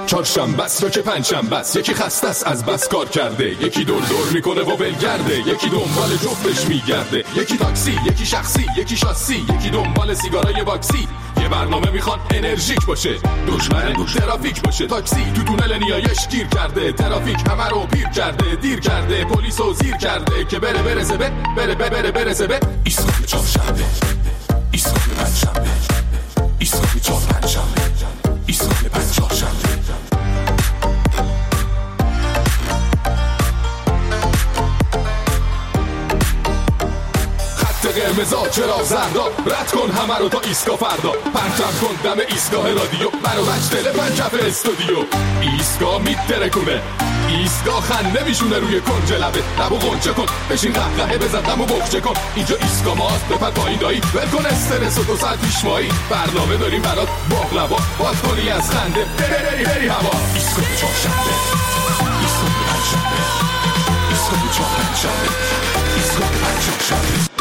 چهارشنبه است یا که پنجشنبه است، یکی خسته است از بس کار کرده، یکی دور دور میکنه و ولگرده، یکی دنبال جفتش میگرده، یکی تاکسی، یکی شخصی، یکی شاسی، یکی دنبال سیگارای باکسی. یه برنامه میخوان انرژیک باشه، دشمن ترافیک باشه. تاکسی تو تونل نیایش گیر کرده، ترافیک همه رو پیر کرده، دیر کرده، پلیسو زیر کرده که برسه به ایستگاه چهارشنبه، ایستگاه پنجشنبه، ایستگاه چهارشنبه، ایستگاه پنجشنبه. قرمزا چرا زردا، رد کن همه رو تا ایستگاه فردا، پرچم کن دم ایستگاه رادیو، برو بچ تلفن کف استودیو. ایستگاه میترکونه، ایستگاه خنده میشونه روی کنج لبه، لبو غنچه کن، بشین قهقهه بزن دمو بخچه کن. اینجا ایستگاه ماست، بپر پایین دایی، ول کن استرس و 2 ساعت پیش مایی. برنامه داریم برات باقلوا، باز کنی از خنده بری هوا. ایستگاه چهارشنبه، ایستگاه پنجشنبه، ایستگاه چهارشنبه، ایستگاه پنجشنبه.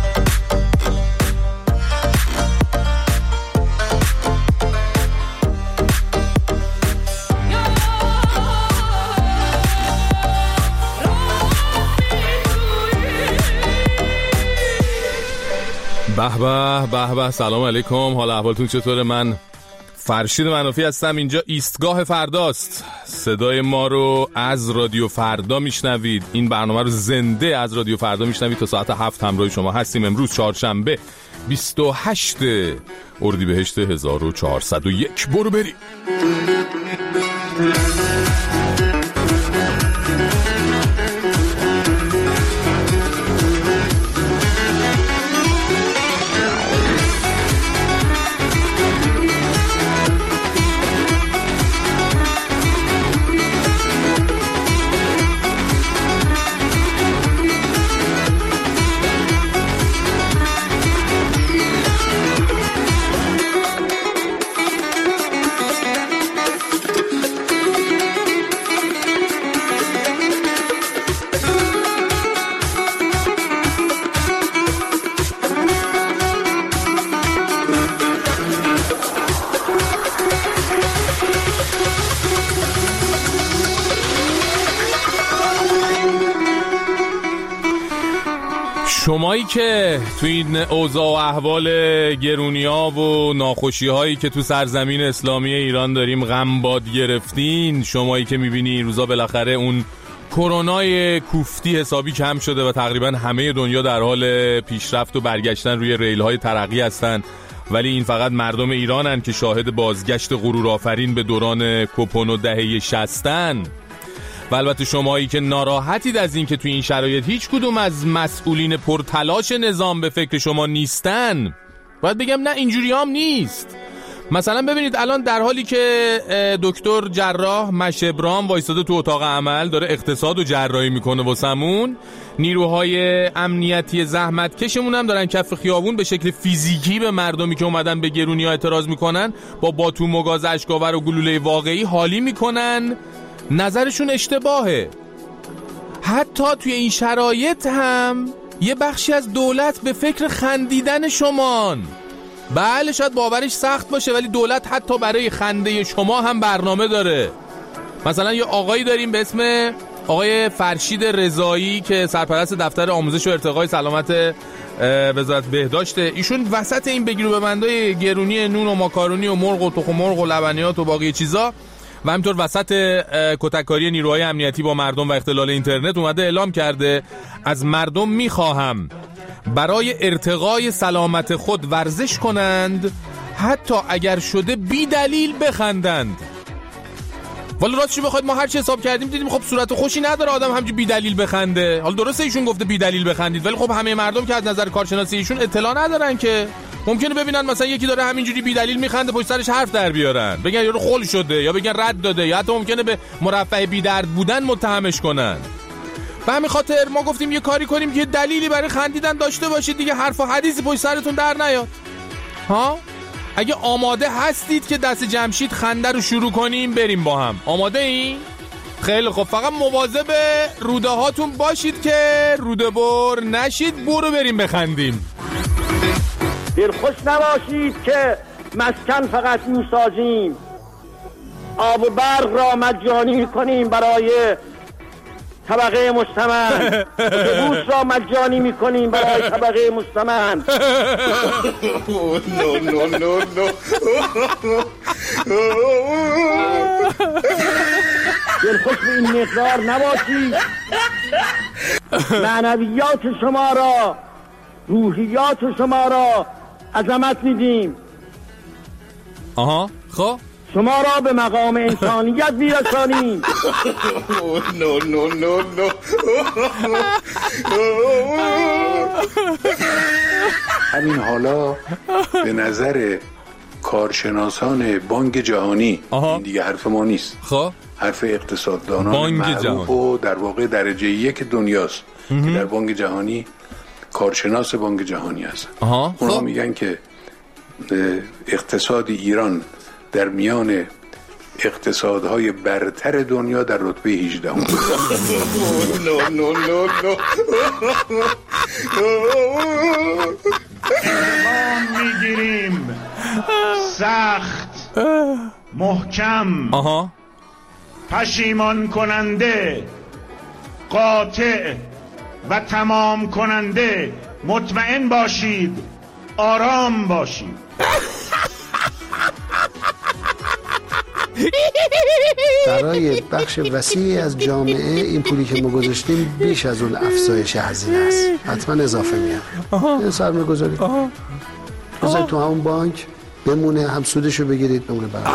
به به، سلام علیکم، حال احوالتون چطوره؟ من فرشید منافی هستم، اینجا ایستگاه فرداست. صدای ما رو از رادیو فردا میشنوید، این برنامه رو زنده از رادیو فردا میشنوید. تا ساعت 7 همراه شما هستیم. امروز چهارشنبه 28 اردیبهشت 1401. برو بریم. شمایی که تو این اوضاع و احوال گرونی‌ها و ناخوشی‌هایی که تو سرزمین اسلامی ایران داریم غم باد گرفتین، شمایی که می‌بینی این روزا بالاخره اون کرونای کوفتی حسابی کم شده و تقریبا همه دنیا در حال پیشرفت و برگشتن روی ریل‌های ترقی هستن، ولی این فقط مردم ایرانن که شاهد بازگشت غرورآفرین به دوران کپن و دهه 60. و البته شمایی که ناراحتید از این که توی این شرایط هیچ کدوم از مسئولین پرتلاش نظام به فکر شما نیستن، باید بگم نه، اینجوری هم نیست. مثلا ببینید الان در حالی که دکتر جراح مشبرام وایساده تو اتاق عمل داره اقتصاد و جراحی میکنه واسمون، نیروهای امنیتی زحمت کشمون هم دارن کف خیابون به شکل فیزیکی به مردمی که اومدن به گرونی ها اعتراض میکنن با باتوم و گاز اشک‌آور و گلوله واقعی حالی میکنن. نظرشون اشتباهه. حتی توی این شرایط هم یه بخشی از دولت به فکر خندیدن شمان. بله شاید باورش سخت باشه، ولی دولت حتی برای خنده شما هم برنامه داره. مثلا یه آقایی داریم به اسم آقای فرشید رضایی که سرپرست دفتر آموزش و ارتقای سلامت وزارت بهداشته. ایشون وسط این بگیر و ببندای گرونی نون و ماکارونی و مرغ و تخم مرغ و لبنیات و باقی چیزا و همینطور وسط کتککاری نیروهای امنیتی با مردم و اختلال اینترنت اومده اعلام کرده از مردم میخواهم برای ارتقای سلامت خود ورزش کنند، حتی اگر شده بی دلیل بخندند. والا راستش بخواید ما هر چی حساب کردیم دیدیم خب صورت خوشی نداره آدم همینجوری بی دلیل بخنده. حالا درسته ایشون گفته بی دلیل بخندید، ولی خب همه مردم که از نظر کارشناسی ایشون اطلاع ندارن که ممکنه ببینن مثلا یکی داره همینجوری بی دلیل میخنده پشت سرش حرف در بیارن، بگن یارو خل شده یا بگن رد داده یا حتی ممکنه به مرفه بی درد بودن متهمش کنن. به همین خاطر ما گفتیم یه کاری کنیم که دلیلی برای خندیدن داشته باشید دیگه، حرف و حدیثی پشت سرتون در نیاد. ها اگه آماده هستید که دست جمشید خنده رو شروع کنیم بریم با هم. آماده این؟ خیلی خب، فقط مواظب روده هاتون باشید که روده بر نشید. برو بریم بخندیم. دلخوش نباشید که مسکن فقط میسازیم، آب و برق را مجانی میکنیم برای طبقه مستمند، اتوبوس را مجانی میکنیم برای طبقه مستمند. دلخوش به این مقدار نباشید. معنویات شما را، روحیات شما را عظمت میدیم. آها خب شما را به مقام انسانیت میرسانیم. همین حالا به نظر کارشناسان بانک جهانی این دیگه حرف ما نیست، خب حرف اقتصاددانان معروف و در واقع درجه 1 دنیاست که در بانک جهانی کارشناس بانک جهانی هستن. اونا میگن که اقتصاد ایران در میان اقتصادهای برتر دنیا در رتبه 18 میگیریم سخت، محکم، پشیمان کننده، قاطع و تمام کننده. مطمئن باشید، آرام باشید. برای بخش وسیعی از جامعه این پولی که ما گذاشتیم بیش از اون افزایش هزینه است، حتما اضافه میاد. سرمایه گذاری بذارید تو همون بانک بمونه، هم سودشو بگیرید بمونه برای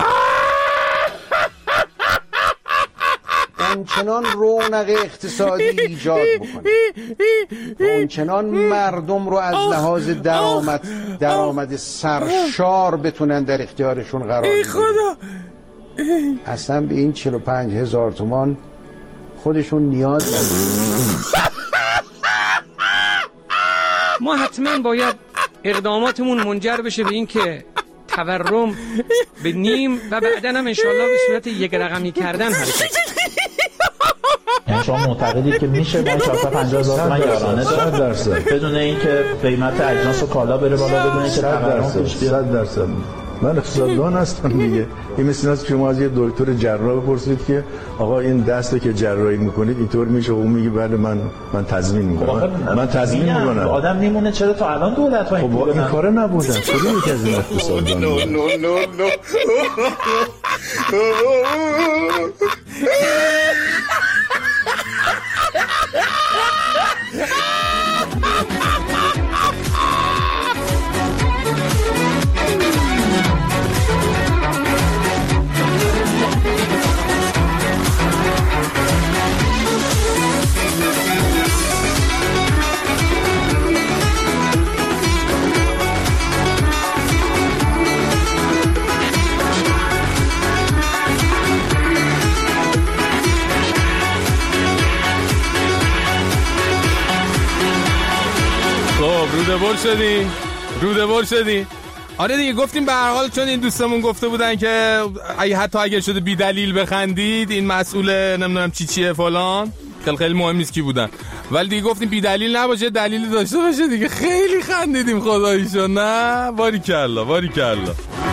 اونچنان رونق اقتصادی ایجاد بکنه، اونچنان مردم رو از لحاظ درآمد سرشار بتونن در اختیارشون قرار بدن. اصلا به این 45,000 تومان خودشون نیاز ندارن. ما حتما باید اقداماتمون منجر بشه به این که تورم به نیم و بعداً هم انشالله به صورت یک رقمی کردن حرکت. یعنی شما معتقدید که میشه ما 450,000 تومان یارانه داشت بدون اینکه قیمت اجناس و کالا بره بالا، بدون اینکه تورم پیش بیاد؟ 100%. من اقتصاددان هستم دیگه. این مثل اینه که شما از یه دکتر جراح بپرسید که آقا این دسته که جراحی میکنید اینطور میشه، اون میگه بله من تضمین میکنم. من تضمین میکنم. آدم میمونه چرا تا الان دولت ها این کارو نبودن؟ کدوم یکی از این اقتصاددان؟ روده بر شدی. آره دیگه گفتیم به هر حال، چون این دوستمون گفته بودن که حتی اگر شده بی دلیل بخندید این مسئول نمیدونم چیه فلان، خیلی مهم نیست کی بودن، ولی دیگه گفتیم بی دلیل نباشه، دلیلی داشته باشه دیگه. خیلی خندیدیم خداییشو. نه باریکلا.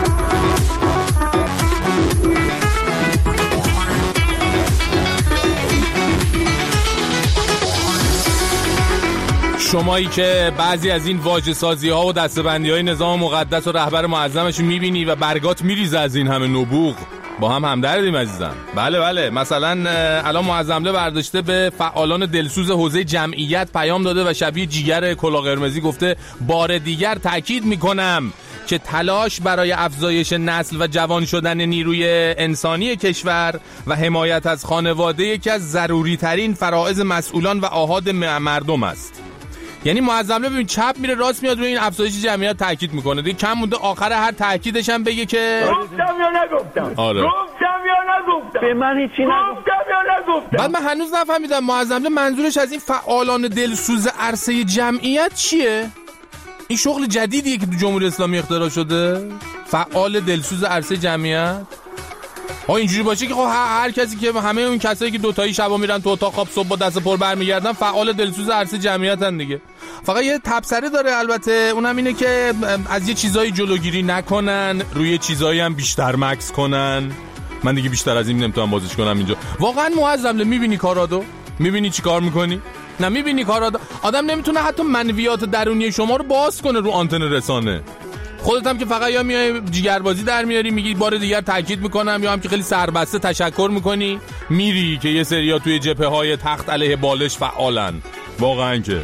شمایی که بعضی از این واژه‌سازی ها و دسته‌بندی های نظام مقدس و رهبر معظمش میبینی و برگات میریزه از این همه نبوغ، با هم همدردیم عزیزم. بله مثلا الان معظمله برداشته به فعالان دلسوز حوزه جمعیت پیام داده و شبیه جیگر کلاه قرمزی گفته بار دیگر تاکید میکنم که تلاش برای افزایش نسل و جوان شدن نیروی انسانی کشور و حمایت از خانواده یکی از ضروری ترین فرائض مسئولان و آحاد مردم است. یعنی معظمله ببین چپ میره راست میاد روی این افزایش جمعیت تاکید میکنه دیگه. کم مونده آخر هر تاکیدش هم بگه که گفتم یا نگفتم. آره. گفتم یا نگفتم. به من هیچی نگفتم یا نگفتم. بعد من هنوز نفهمیدم معظمله منظورش از این فعالان دلسوز عرصه جمعیت چیه؟ این شغل جدیدیه که تو جمهوری اسلامی اختراع شده؟ فعال دلسوز عرصه جمعیت؟ اینجوری باشه که خب هر کسی که همه اون کسایی که دوتایی شبا میرن تو اتاق خواب صبح با دست پر برمیگردن فعال دلسوز عرصه جمعیتن دیگه. فقط یه تبصره داره البته، اونم اینه که از یه چیزایی جلوگیری نکنن، روی چیزایی هم بیشتر مکس کنن. من دیگه بیشتر از این نمیتونم بازش کنم اینجا. واقعا معظم میبینی کارادو؟ میبینی چی کار میکنی؟ نه میبینی کارادو؟ آدم نمیتونه حتی منویات درونی شما رو باز کنه رو آنتن رسانه. خودت هم که فقط یا میای جیگربازی در میاری میگی بار دیگر تاکید میکنم، یا هم که خیلی سربسته تشکر میکنی میری که یه سریا توی جبهه‌های تخت علیه بالش فعالن. واقعا که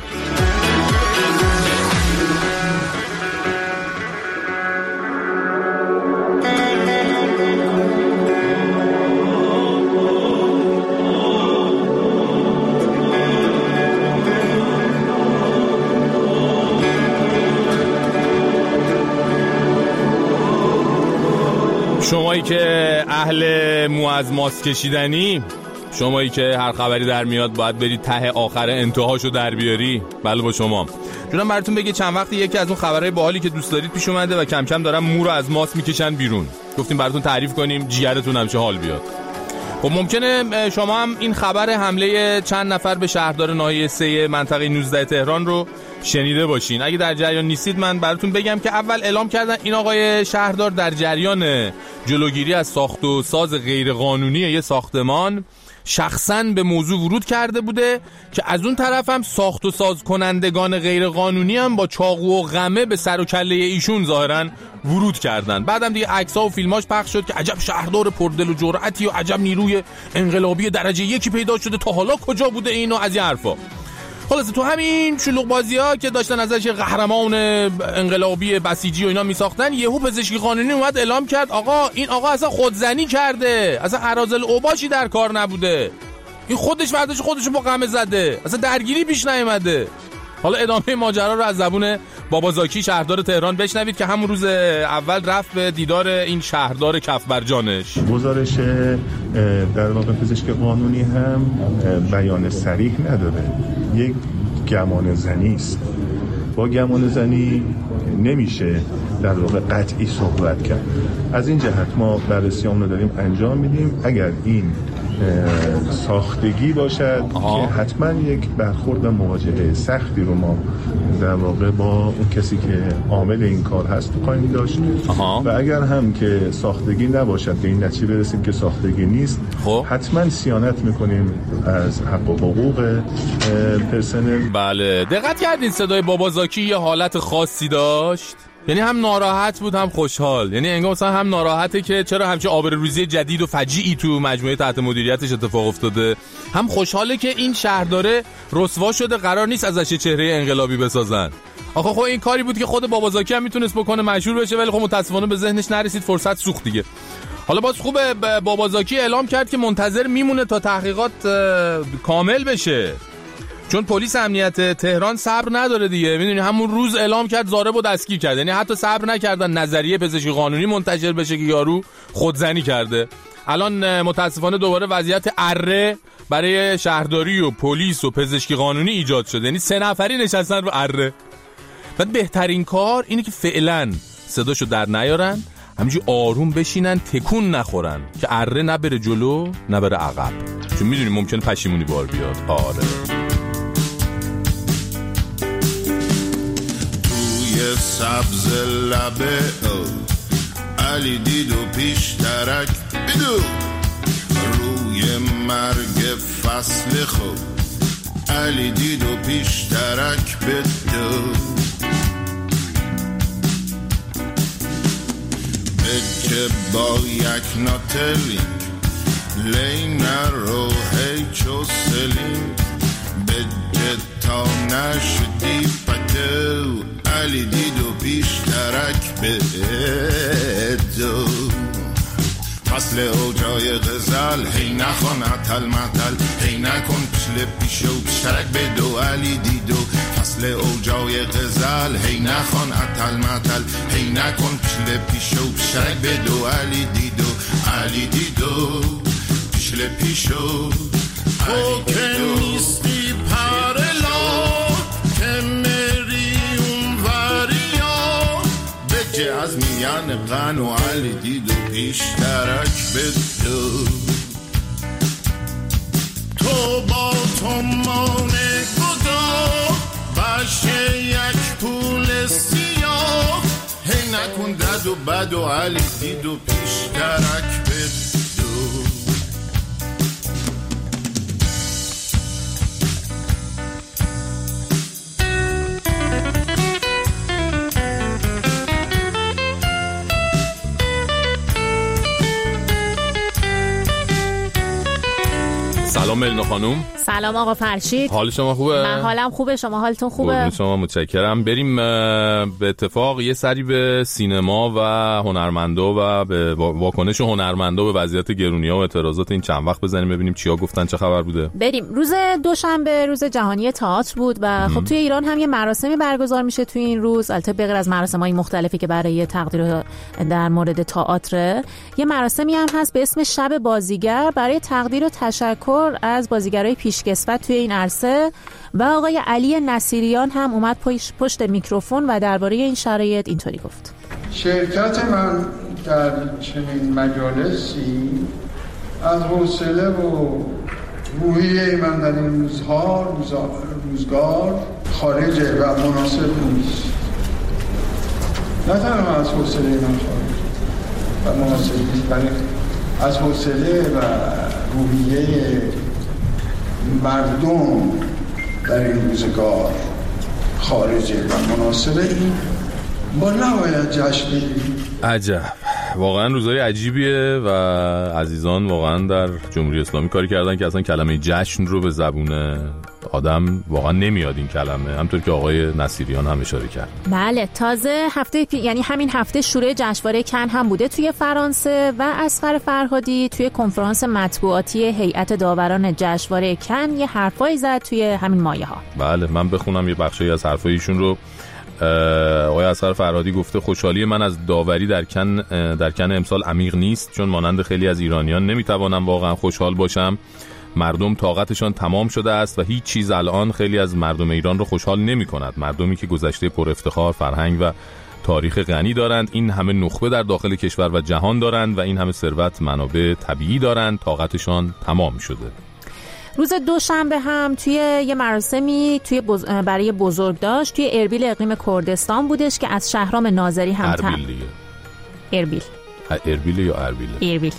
شمایی که اهل مو از ماست کشیدنی، شمایی که هر خبری در میاد باید بری ته آخر انتهاشو در بیاری، بله با شما. جونم براتون بگه چند وقتی یکی از اون خبرهای باحالی که دوست دارید پیش اومده و کم کم دارن مو رو از ماست میکشن بیرون. گفتیم براتون تعریف کنیم جیگرتون هم چه حال بیاد. خب ممکنه شما هم این خبر حمله چند نفر به شهردار ناحیه 3 منطقه 19 تهران رو شنیده باشین. اگه در جریان نیستید من براتون بگم که اول اعلام کردن این آقای شهردار در جریان جلوگیری از ساخت و ساز غیرقانونی یه ساختمان شخصاً به موضوع ورود کرده بوده که از اون طرف هم ساخت و ساز کنندگان غیرقانونی هم با چاقو و غمه به سر و کله ایشون ظاهراً ورود کردن. بعدم دیگه عکس‌ها و فیلماش پخش شد که عجب شهردار پردل و جرأتی و عجب نیروی انقلابی درجه 1 پیدا شده، تا حالا کجا بوده اینو از این حرفا. خلاصه تو همین شلوغ بازی‌ها که داشتن ازش قهرمان انقلابی بسیجی و اینا میساختن، یهو پزشکی قانونی اومد اعلام کرد آقا این آقا اصلا خودزنی کرده، اصلا اراذل اوباشی در کار نبوده، این خودش برداشت خودشو با غمه زده، اصلا درگیری پیش نیومده. حالا ادامه ماجرا رو از زبون بابازاکی شهردار تهران بشنوید که همون روز اول رفت به دیدار این شهردار کف بر جانش. گزارش در واقع پزشک قانونی هم بیان صریح نداره، یک گمان زنی است. با گمان زنی نمیشه در واقع قطعی صحبت کرد. از این جهت ما بررسیامون رو داریم انجام میدیم. اگر این ساختگی باشد که حتما یک برخورد مواجهه سختی رو ما در واقع با اون کسی که عامل این کار هست خواهیم داشت. و اگر هم که ساختگی نباشد به این نتیجه برسیم که ساختگی نیست، حتما صیانت میکنیم از حق و حقوق پرسنل. بله دقت کردین صدای بابازاکی یه حالت خاصی داشت، یعنی هم ناراحت بود هم خوشحال. یعنی انگار مثلا هم ناراحته که چرا همچین آبروریزی جدید و فجیعی تو مجموعه تحت مدیریتش اتفاق افتاده، هم خوشحاله که این شهرداره رسوا شده، قرار نیست ازش چهره انقلابی بسازن. آخه خب این کاری بود که خود بابازاکی هم میتونست بکنه، مشهور بشه، ولی خب متاسفانه به ذهنش نرسید، فرصت سوخت دیگه. حالا باز خوبه بابازاکی اعلام کرد که منتظر میمونه تا تحقیقات کامل بشه، چون پلیس امنیت تهران صبر نداره دیگه. میدونی همون روز اعلام کرد ضارب و دستگیر کرد، یعنی حتی صبر نکردن نظریه پزشکی قانونی منتشر بشه که یارو خودزنی کرده. الان متاسفانه دوباره وضعیت اره برای شهرداری و پلیس و پزشکی قانونی ایجاد شده، یعنی 3 نفری نشستن رو اره. بعد بهترین کار اینه که فعلا صداشو در نیارن، همینجوری آروم بشینن، تکون نخورن که اره نبره جلو نبره عقب، چون میدونی ممکنه پشیمونی بار بیاد. آره سبز لبه علی دید و پیشترک بدو روی مرگ فصل خود علی دید و پیشترک بدو بچه با یک ناتلینگ لین رو هیچو سلینگ بچه تا نشدی پتو علی دید و بیشترک بدو فصل اوجای غزل هی نخوان عطل مطل هی نکن پشل پیشو بیشترک بدو علی دیدو فصل اوجای غزل هی نخوان عطل مطل هی نکن پشل پیشو بیشترک بدو علی دیدو علی دیدو پشل پیشو او که نیستی پرلا که از میان غن و علی دید و پیشترک بدو تو با تومان گدا باشه یک پول سیاه هی نکن دد و بد و علی دید و پیشترک بدو سلام ملینا خانم. سلام آقا فرشید. حال شما خوبه؟ من حالم خوبه، شما حالتون خوبه؟ شما متشکرم. بریم به اتفاق یه سری به سینما و هنرمندا و به واکنش هنرمندا به وضعیت گرونی‌ها و اعتراضات این چند وقت بزنیم ببینیم چیا گفتن، چه خبر بوده. بریم. روز دوشنبه روز جهانی تئاتر بود و خب توی ایران هم یه مراسمی برگزار میشه توی این روز. البته بغیر از مراسم‌های مختلفی که برای تقدیر در مورد تئاتر، یه مراسمی هم هست به اسم شب بازیگر برای تقدیر و تشکر از بازیگرای پیشکسوت توی این عرصه و آقای علی نصیریان هم اومد پشت میکروفون و درباره این شرایط اینطوری گفت: شرکت من در چنین مجالسی از حوصله و روحیه من در این روزگار خارجه و مناسب نیست. نه تنها از حوصله من خارجه و مناسب نیست، بلکه از حوصله و روحیه مردم در این روزگار خارجه و مناسبه. این ما نباید جشن بگیریم. عجب، واقعا روزای عجیبیه و عزیزان واقعا در جمهوری اسلامی کاری کردن که اصلا کلمه جشن رو به زبون آدم واقعا نمیاد این کلمه، همطور که آقای نصیریان هم اشاره کرد. بله، تازه یعنی همین هفته شورای جشنواره کن هم بوده توی فرانسه و اصغر فرهادی توی کنفرانس مطبوعاتی هیئت داوران جشنواره کن یه حرفایی زد توی همین مایه‌ها. بله، من بخونم یه بخشی از حرفای ایشون رو. آقای اصغر فرهادی گفته خوشحالی من از داوری در کن امسال عمیق نیست، چون مانند خیلی از ایرانیان نمیتوانم واقعا خوشحال باشم. مردم طاقتشان تمام شده است و هیچ چیز الان خیلی از مردم ایران رو خوشحال نمی کند. مردمی که گذشته پر افتخار، فرهنگ و تاریخ غنی دارند، این همه نخبه در داخل کشور و جهان دارند و این همه ثروت منابع طبیعی دارند، طاقتشان تمام شده. روز دوشنبه هم توی یه مراسمی برای بزرگداشت توی اربیل اقلیم کردستان بودش که از شهرام ناظری هم اربیل یا اربیل؟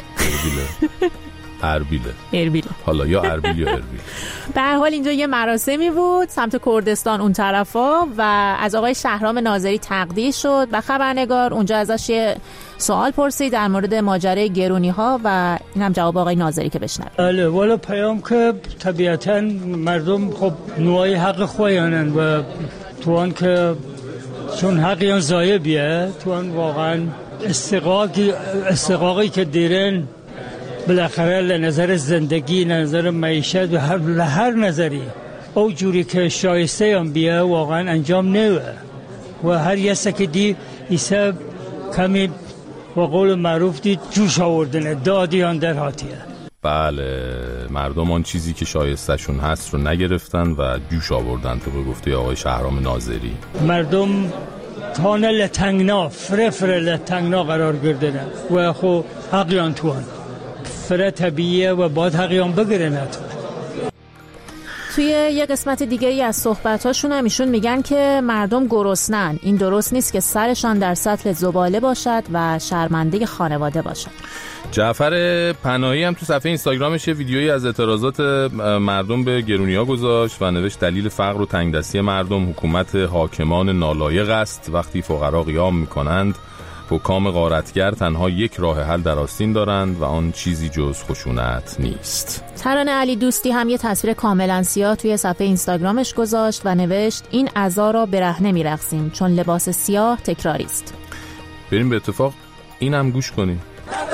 اربیل. حالا یا اربیل یا اربیل. به هر حال اینجا یه مراسمی بود سمت کردستان اون طرفا و از آقای شهرام ناظری تقدیر شد و خبرنگار اونجا ازش یه سوال پرسید در مورد ماجرای گرونی‌ها و این هم جواب آقای ناظری که بشنوید. بله، والا پیام که طبیعتاً مردم خب نوعی حق خویانن و توان که چون حقیان ضایع بیه، توان واقعا استقاقی که دیرن بالاخره لنظر زندگی، لنظر معیشت و هر نظری او جوری که شایسته هم بیه واقعا انجام نوه و هر یسته که دی ایسا کمی و قول معروف دید جوش آوردنه، دادیان در حاتیه. بله، مردم آن چیزی که شایسته شون هست رو نگرفتن و جوش آوردن تو به گفته آقای شهرام ناظری. مردم تانه لتنگنا فره لتنگنا قرار گردنه و خو حقیان توان فره طبیعیه و باید حقیان بگیرن. توی یه قسمت دیگه ای از صحبتاشون هم ایشون میگن که مردم گرسنن، این درست نیست که سرشان در سطل زباله باشد و شرمنده خانواده باشد. جعفر پناهی هم تو صفحه اینستاگرامش یه ویدیویی از اعتراضات مردم به گرونی‌ها گذاشت و نوشت دلیل فقر و تنگدستی مردم حکومت حاکمان نالایق است. وقتی فقرا قیام میکنند حکام غارتگر تنها یک راه حل در آستین دارند و آن چیزی جز خشونت نیست. ترانه علی دوستی هم یه تصویر کاملا سیاه توی صفحه اینستاگرامش گذاشت و نوشت این عزا را برهنه می‌رقصیم چون لباس سیاه تکراری است. بریم به اتفاق اینم گوش کنیم.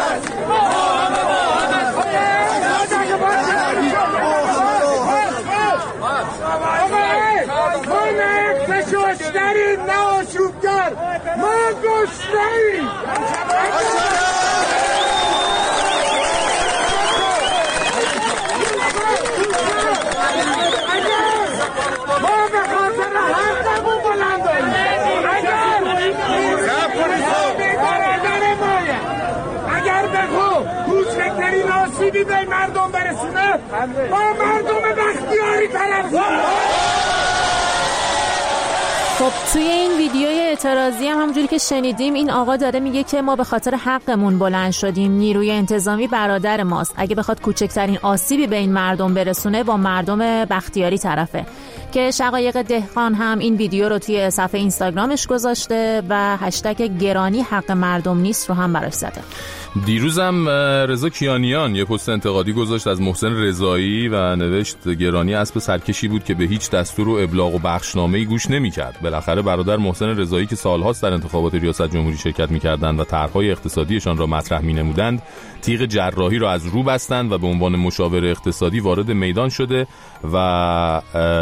نصیبی به مردم برسونه با مردم بختیاری طرف خب توی این ویدیوی اعتراضی هم همونجوری که شنیدیم این آقا داره میگه که ما به خاطر حقمون بلند شدیم، نیروی انتظامی برادر ماست، اگه بخواد کوچکترین آسیبی به این مردم برسونه با مردم بختیاری طرفه. که شقایق دهقان هم این ویدیو رو توی صفحه اینستاگرامش گذاشته و هشتگ گرانی حق مردم نیست رو هم براش زده. دیروزم رضا کیانیان یه پست انتقادی گذاشت از محسن رضایی و نوشت گرانی اسب سرکشی بود که به هیچ دستور و ابلاغ و بخشنامه‌ای گوش نمی‌کرد. بالاخره برادر محسن رضایی که سال‌هاست در انتخابات ریاست جمهوری شرکت می‌کردند و طرح‌های اقتصادیشان را مطرح می‌نمودند، تیغ جراحی را از رو بستند و به عنوان مشاور اقتصادی وارد میدان شده و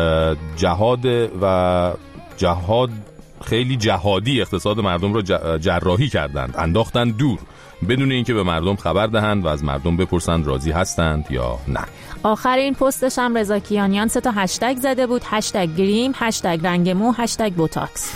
جهاد خیلی جهادی اقتصاد مردم را جراحی کردند، انداختند دور بدون اینکه به مردم خبر دهند و از مردم بپرسند راضی هستند یا نه. آخر این پستش هم رضا کیانیان 3 تا هشتگ زده بود، هشتگ گریم، هشتگ رنگ مو، هشتگ بوتاکس.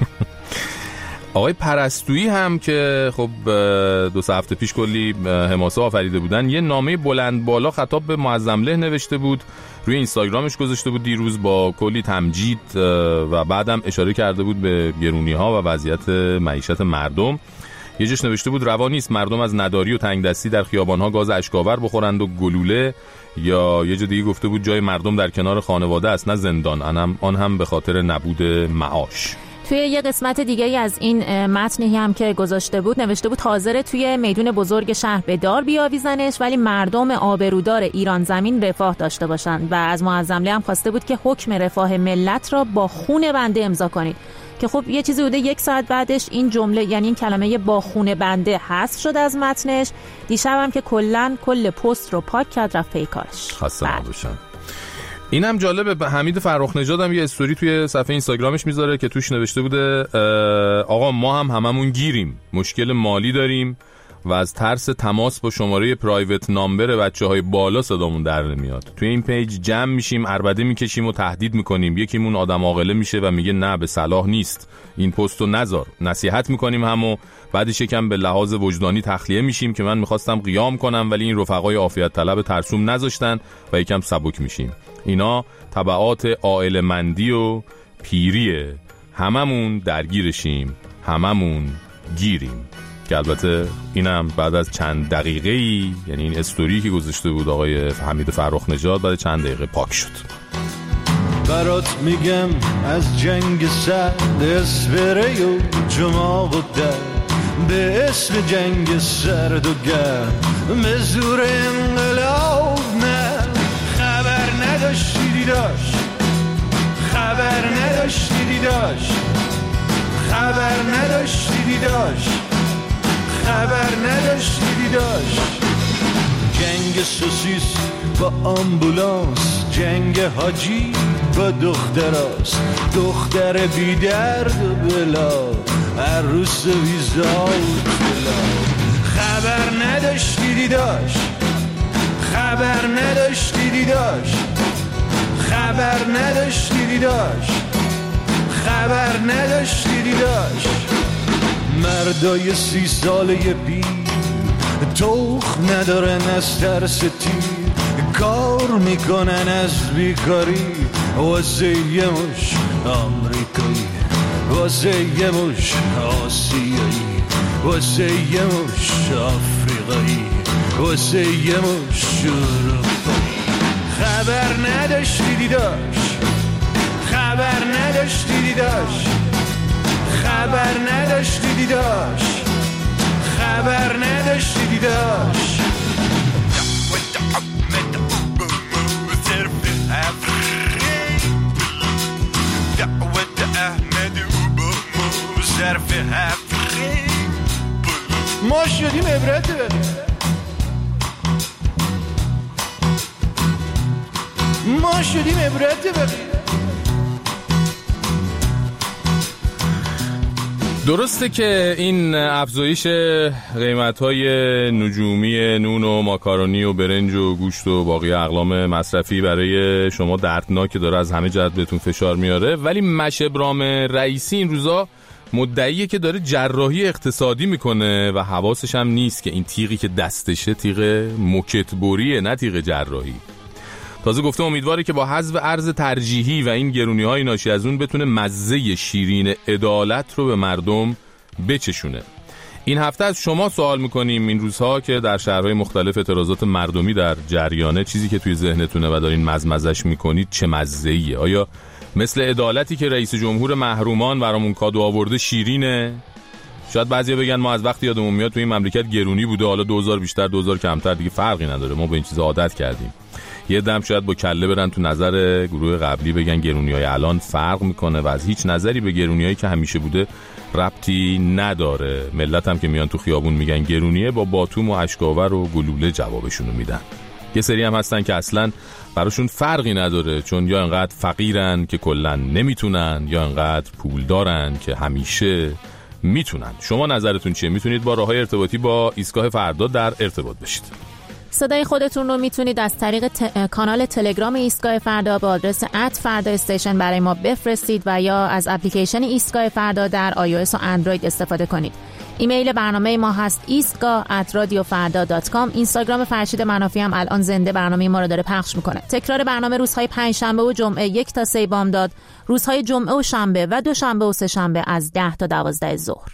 آقای پرستویی هم که خب 2 هفته پیش کلی حماسه آفریده بودن، یه نامه بلند بالا خطاب به معظمله نوشته بود، روی اینستاگرامش گذاشته بود دیروز با کلی تمجید و بعدم اشاره کرده بود به گرونی‌ها و وضعیت معیشت مردم. یه جاش نوشته بود روا نیست مردم از نداری و تنگدستی در خیابان‌ها گاز اشک‌آور بخورند و گلوله، یا یه جا دیگه گفته بود جای مردم در کنار خانواده است نه زندان، آن هم به خاطر نبود معاش. توی یه قسمت دیگه از این متنی هم که گذاشته بود نوشته بود حاضر توی میدون بزرگ شهر به دار بیاویزنش ولی مردم آبرودار ایران زمین رفاه داشته باشند و از معظمله هم خواسته بود که حکم رفاه ملت را با خون بنده امضا کنید. که خب یه چیزی بوده 1 ساعت بعدش این جمله یعنی این کلمه با خون بنده حذف شد از متنش. دیشبم که کل پست رو پاک کرد رفت پی کارش. خسته نباشن. اینم جالبه، حمید فرخ نژاد هم یه استوری توی صفحه اینستاگرامش میذاره که توش نوشته بوده آقا ما هم هممون گیریم، مشکل مالی داریم و از ترس تماس با شماره پرایوت نامبر بچه‌های بالا صدامون در نمیاد. توی این پیج جمع میشیم، عربده میکشیم و تهدید میکنیم، یکیمون آدم عاقله میشه و میگه نه به صلاح نیست این پستو نذار، نصیحت میکنیم همو بعدش یکم به لحاظ وجدانی تخلیه میشیم که من میخواستم قیام کنم ولی این رفقای عافیت طلب ترسوم نذاشتن و یکم سبک میشیم. اینا تبعات عائله‌مندی و پیریه، هممون درگیرشیم، هممون گیریم. که البته اینم بعد از چند دقیقه‌ای، یعنی این استوری که گذاشته بود آقای حمید فرخ نژاد بعد چند دقیقه پاک شد. برات میگم از جنگ سرد اسپری و جماغ و درد به اسم جنگ سرد و گرم به زور انقلاب نه خبر نداشتی داشت، خبر نداشتی داشت، خبر نداشتی داشت، خبر نداشتی داشت. جنگ سوسیس با آمبولانس، جنگ حاجی با دختراست، دختر بی درد و بلا، عروس ویزا و بلا. خبر نداشتی داشت، خبر نداشتی داشت، خبر نداشتی داشت، خبر نداشتی داشت. مردای 30 ساله پیر تخم ندارن از ترس تیر، کار میکنن از بیکاری واسه یه مش آمریکایی، واسه یه مش آسیایی، واسه یه مش آفریقایی، واسه یه مش اروپایی. خبر نداشتی داشت، خبر نداشتی داشت، خبر نداشتی داشت، خبر نداشتی داشت. ما شدیم عبرت بقیه، ما شدیم عبرت بقیه. درسته که این افزایش قیمت‌های نجومی نون و ماکارونی و برنج و گوشت و باقی اقلام مصرفی برای شما دردناکه، داره از همه جهت بهتون فشار میاره، ولی مشبرام رئیسی این روزا مدعیه که داره جراحی اقتصادی میکنه و حواسش هم نیست که این تیغی که دستشه تیغ موکتبریه نه تیغ جراحی. تازه گفته امیدواره که با حذف ارز ترجیحی و این گرونی‌های ناشی از اون بتونه مزه شیرین عدالت رو به مردم بچشونه. این هفته از شما سوال میکنیم این روزها که در شهرهای مختلف اعتراضات مردمی در جریانه، چیزی که توی ذهنتونه و دارین مزمزش میکنید چه مزه‌ایه؟ آیا مثل عدالتی که رئیس جمهور محرومان برامون کادو آورده شیرینه؟ شاید بعضیا بگن ما از وقتی یادمون میاد توی این مملکت گرونی بوده، حالا 2000 بیشتر 2000 کمتر دیگه فرقی نداره، ما به این چیزا عادت کردیم. یه دم شاید با کله برن تو نظر گروه قبلی بگن گرونیای الان فرق میکنه و از هیچ نظری به گرونیایی که همیشه بوده ربطی نداره. ملت هم که میان تو خیابون میگن گرونیه، با باتوم و اشکاور و گلوله جوابشونو میدن. یه سری هم هستن که اصلا براشون فرقی نداره، چون یا انقدر فقیرن که کلا نمیتونن یا انقدر پول دارن که همیشه میتونن. شما نظرتون چیه؟ میتونید با راههای ارتباطی با ایستگاه فردا در ارتباط بشید. صدای خودتون رو میتونید از طریق کانال تلگرام ایستگاه فردا به آدرس @فردا استیشن برای ما بفرستید و یا از اپلیکیشن ایستگاه فردا در iOS و اندروید استفاده کنید. ایمیل برنامه ما هست istgah@radiofarda.com. اینستاگرام فرشید منافی هم الان زنده برنامه ما رو داره پخش میکنه. تکرار برنامه روزهای پنجشنبه و جمعه 1 تا 3 بامداد، روزهای جمعه و شنبه و دوشنبه و سه شنبه از 10 تا 12 ظهر.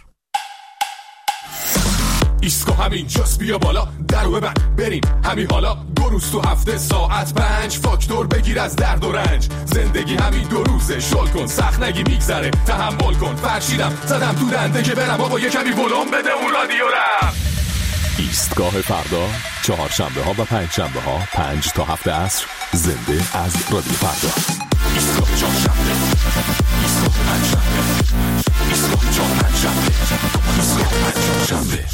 ایستگاه همین جاست، بیا بالا درو ببند بریم همین حالا. 2 روز تو هفته ساعت 5 فاکتور بگیر از درد و رنج. زندگی همین 2 روزه، شل کن سخت نگی میگذره، تحمل کن. فرشیدم زدم تو دنده که برم بابا یه کمی ولوم بده اون رادیو رم. ایستگاه فردا چهارشنبه ها و پنجشنبه ها 5 تا 7 عصر زنده از رادیو فردا. ایستگاه چهارشنبه، ایستگاه پنجشنبه، ایستگاه چهارشنبه، ایستگاه پنجشنبه.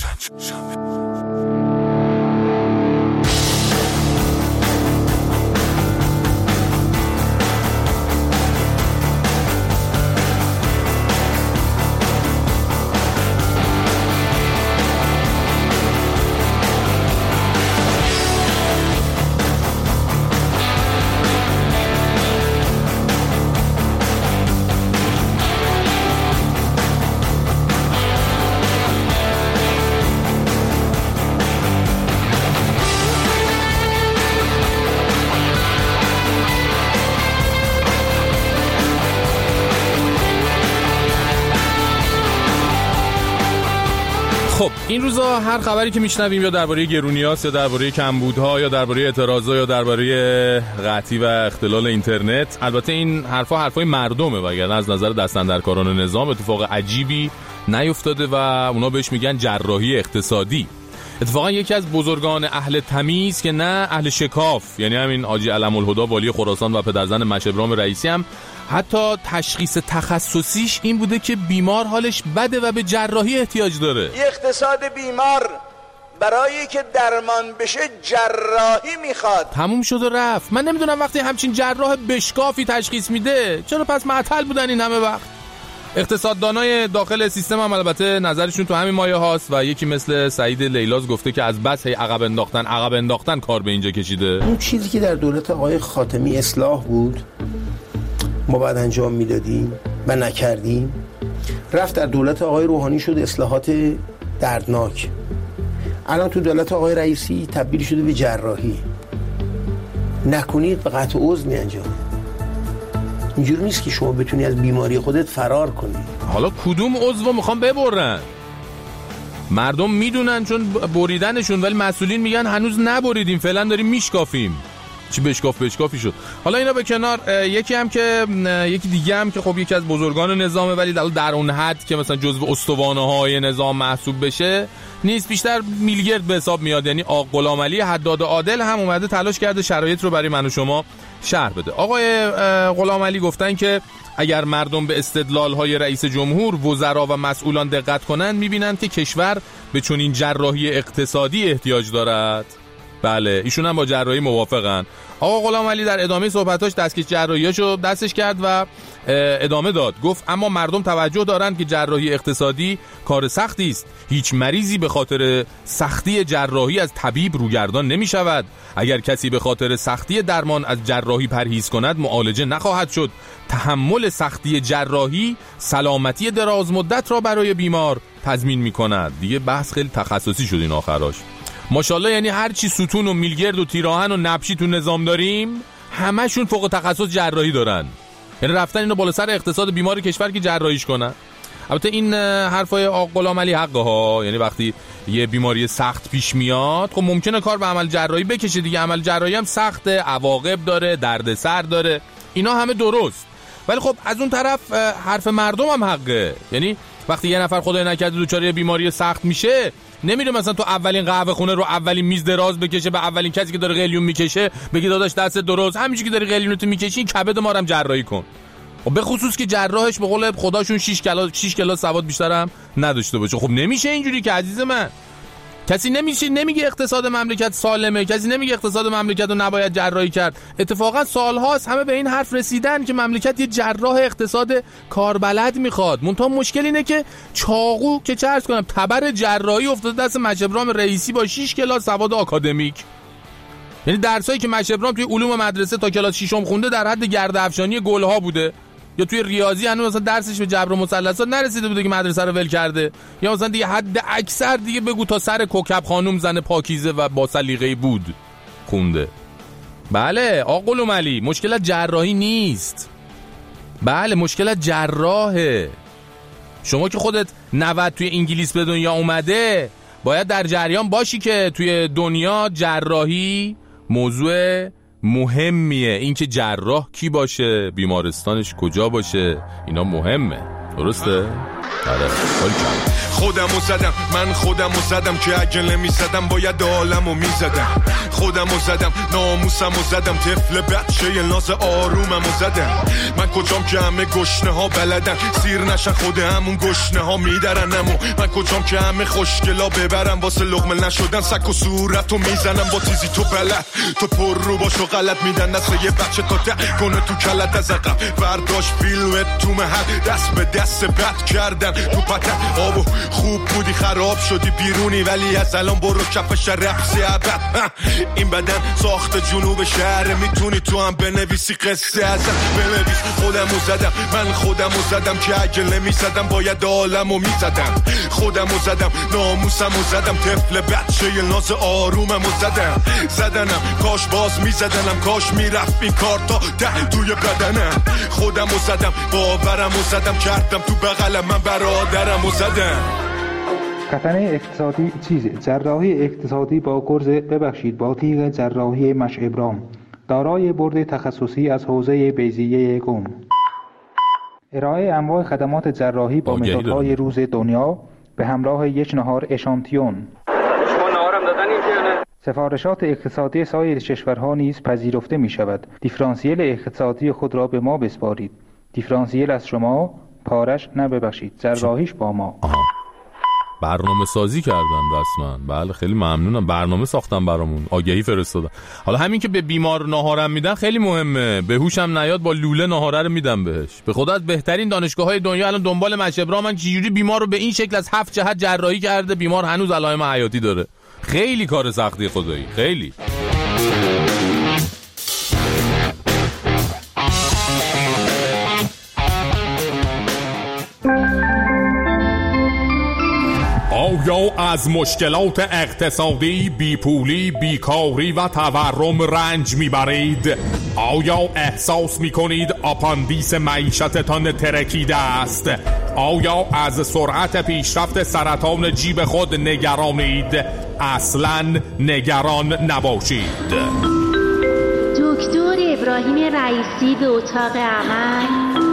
خب این روزا هر خبری که میشنویم یا درباره گرونیاست یا درباره کمبودها یا درباره اعتراضا یا درباره قحطی و اختلال اینترنت، البته این حرفای مردمه وگرنه از نظر دستاندرکاران نظام اتفاق عجیبی نیفتاده و اونا بهش میگن جراحی اقتصادی. اتفاقا یکی از بزرگان اهل تمیز که نه اهل شکاف، یعنی همین حاجی علم الهدا والی خراسان و پدرزن مشهبرام رئیسی هم حتی تشخیص تخصصیش این بوده که بیمار حالش بده و به جراحی احتیاج داره. اقتصاد بیمار برای که درمان بشه جراحی میخواد. تموم شد و رفت. من نمیدونم وقتی همچین جراح بشکافی تشخیص میده چرا پس معطل بودن این همه وقت. اقتصاددانای داخل سیستم هم البته نظرشون تو همین مایه هاست و یکی مثل سعید لیلاز گفته که از بس هی عقب انداختن کار به اینجا کشیده. اون چیزی که در دولت آقای خاتمی اصلاح بود ما بعد انجام میدادیم و نکردیم، رفت در دولت آقای روحانی شد اصلاحات دردناک. الان تو دولت آقای رئیسی تبدیل شده به جراحی. نکنید به قطع عضو می انجامه. اینجوری نیست که شما بتونی از بیماری خودت فرار کنی. حالا کدوم عضو میخوام ببرن؟ مردم میدونن چون بریدنشون، ولی مسئولین میگن هنوز نبریدیم، فعلا داریم میشکافیم. چی بشکافی شد. حالا اینا به کنار، یکی دیگه هم که خب یکی از بزرگان نظامه ولی در اون حد که مثلا جزو استوانه های نظام محسوب بشه نیست، بیشتر میلگرد به حساب میاد. یعنی آقا غلامعلی حداد عادل هم اومده تلاش کرده شرایط رو برای من و شما شرح بده. آقای غلامعلی گفتن که اگر مردم به استدلال‌های رئیس جمهور، وزرا و مسئولان دقت کنند می‌بینند که کشور به چنین جراحی اقتصادی احتیاج دارد. بله ایشون هم با جراحی موافقن. آقا غلامعلی در ادامه صحبتاش دستکش جراحیاشو دستش کرد و ادامه داد. گفت اما مردم توجه دارند که جراحی اقتصادی کار سختی است. هیچ مریضی به خاطر سختی جراحی از طبیب روگردان نمی شود. اگر کسی به خاطر سختی درمان از جراحی پرهیز کند معالجه نخواهد شد. تحمل سختی جراحی سلامتی دراز مدت را برای بیمار تضمین می کند. دیگه بحث خیلی تخصصی شد این آخراش. ماشاءالله، یعنی هر چی ستون و میلگرد و تیراهن و نبشی تو نظام داریم همشون فوق تخصص جراحی دارن، یعنی رفتن اینو بالا سر اقتصاد بیمار کشور که جراحیش کنن. البته این حرفای آقا غلام علی حقه ها، یعنی وقتی یه بیماری سخت پیش میاد خب ممکنه کار به عمل جراحی بکشه دیگه، عمل جراحی هم سخته، عواقب داره، دردسر داره، اینا همه درست. ولی خب از اون طرف حرف مردم هم حقه، یعنی وقتی یه نفر خدای نکرده دچار یه بیماری سخت میشه نمیره مثلا تو اولین قهوه خونه رو اولین میز دراز بکشه به اولین کسی که داره قلیون میکشه بگی داداش دست درست همینجوری که داری قلیونتو میکشی کبد ما رو هم جراحی کن. خب به خصوص که جراحش به قول خداشون 6 کلاس سواد بیشتر هم نداشته باشه. خب نمیشه اینجوری که عزیز من. کسی نمیگه اقتصاد مملکت سالمه، کسی نمیگه اقتصاد مملکت رو نباید جراحی کرد. اتفاقا سالهاست همه به این حرف رسیدن که مملکت یه جراح اقتصاد کاربلد میخواد. منتها مشکل اینه که چاقو که چه عرض کنم تبر جراحی افتاده دست مشهبرام رئیسی با 6 کلاس سواد آکادمیک. یعنی درسایی که مشهبرام توی علوم مدرسه تا کلاس 6 خونده در حد گرد افشانی گلها بوده، یا توی ریاضی هنوز مثلا درسش به جبر و مثلثات نرسیده بوده که مدرسه رو ول کرده، یا مثلا دیگه حد اکثر دیگه بگو تا سر کوکب خانم زن پاکیزه و با سلیقه بود خونده. بله آقا غلام علی مشکلت جراحی نیست، بله مشکلت جراحه. شما که خودت 90 توی انگلیس به دنیا اومده باید در جریان باشی که توی دنیا جراحی موضوع مهمیه. این که جراح کی باشه، بیمارستانش کجا باشه، اینا مهمه. درسته؟ آره خودمو زدم، من خودمو زدم که اگه نمیزدم باید عالمو میزدم. خودمو زدم، ناموسمو زدم، طفل بچه ناز آروممو زدم. من کجام که همه گشنه ها بلدن سیر نشن خود همون گشنه ها میدرنمو. من کجام که همه خوشگلا ببرم واسه لقمه نشدن سک و صورتو میزنم با تیزی تو بلد تو پر رو باشو غلط میدن دست یه بچه تا ده کنه تو کلت از عقب برداشت فیلمت تو محل دست به دست بد کردن تو پتن آبو خوب بودی خراب شدی بیرونی ولی از الان برو کف شرف ابد. این بدن ساخت جنوب شهر میتونی تو هم بنویسی قصه ازم بنویس. خودمو زدم، من خودمو زدم که اگه نمیزدم باید عالمو میزدم. خودمو زدم، ناموسمو زدم، طفل بچه ناز آروممو زدم. زدنم کاش باز میزدنم، کاش میرفت این کار تا ده توی بدنم. خودمو زدم، باورمو زدم، کردم تو بغلم من برادرمو زدم. خطر اقتصادی جراحی اقتصادی با با تیغ جراحی مشهبرام دارای برد تخصصی از حوزه بیضیه گم. ارائه انواع خدمات جراحی با متدهای روز دنیا به همراه یک نهار اشانتیون. سفارشات اقتصادی سایر کشورها نیز پذیرفته می شود. دیفرانسیل اقتصادی خود را به ما بسپارید. دیفرانسیل از شما، پارش نه ببخشید، جراحیش با ما. برنامه سازی کردن رسما. بله خیلی ممنونم، برنامه ساختن برامون، آگهی فرستادن. حالا همین که به بیمار ناهارم میدن خیلی مهمه، به هوشم نیاد با لوله ناهاره رو میدن بهش. به خدا از بهترین دانشگاه‌های دنیا الان دنبال مشهبرامن که چجوری بیمار رو به این شکل از 7 جهت جراحی کرده بیمار هنوز علائم حیاتی داره. خیلی کار سختی خدایی، خیلی. آیا از مشکلات اقتصادی، بیپولی، بیکاری و تورم رنج میبرید؟ آیا احساس میکنید آپاندیس معیشتتان ترکیده است؟ آیا از سرعت پیشرفت سرطان جیب خود نگرانید؟ اصلاً نگران نباشید. دکتر ابراهیم رئیسی به اتاق عمل.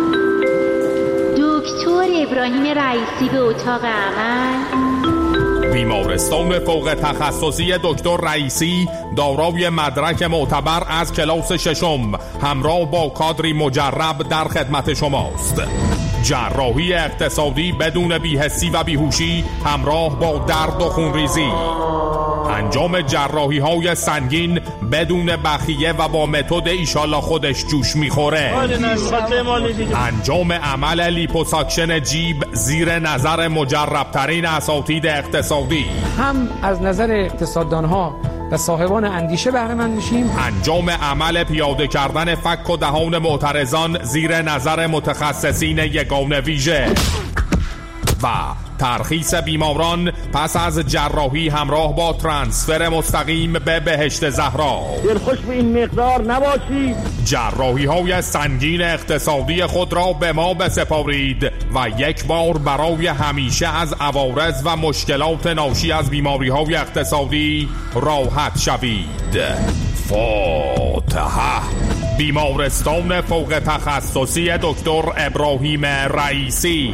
دکتر ابراهیم رئیسی به اتاق عمل. بیمارستان فوق تخصصی دکتر رئیسی دارای مدرک معتبر از کلاس 6 همراه با کادری مجرب در خدمت شماست. جراحی اقتصادی بدون بی‌حسی و بیهوشی همراه با درد و خونریزی. انجام جراحی های سنگین بدون بخیه و با متد ایشالا خودش جوش میخوره. انجام عمل لیپوساکشن جیب زیر نظر مجربترین اساتید اقتصادی. هم از نظر اقتصاددانها و صاحبان اندیشه بهره مند میشیم. انجام عمل پیاده کردن فک و دهان معترضان زیر نظر متخصصین یگانه ویژه. و ترخیص بیماران پس از جراحی همراه با ترانسفر مستقیم به بهشت زهرا. دلخوش به این مقدار نباشید. جراحی های سنگین اقتصادی خود را به ما بسپارید و یک بار برای همیشه از عوارض و مشکلات ناشی از بیماری های اقتصادی راحت شوید. فاتحه. بیمارستان فوق تخصصی دکتر ابراهیم رئیسی.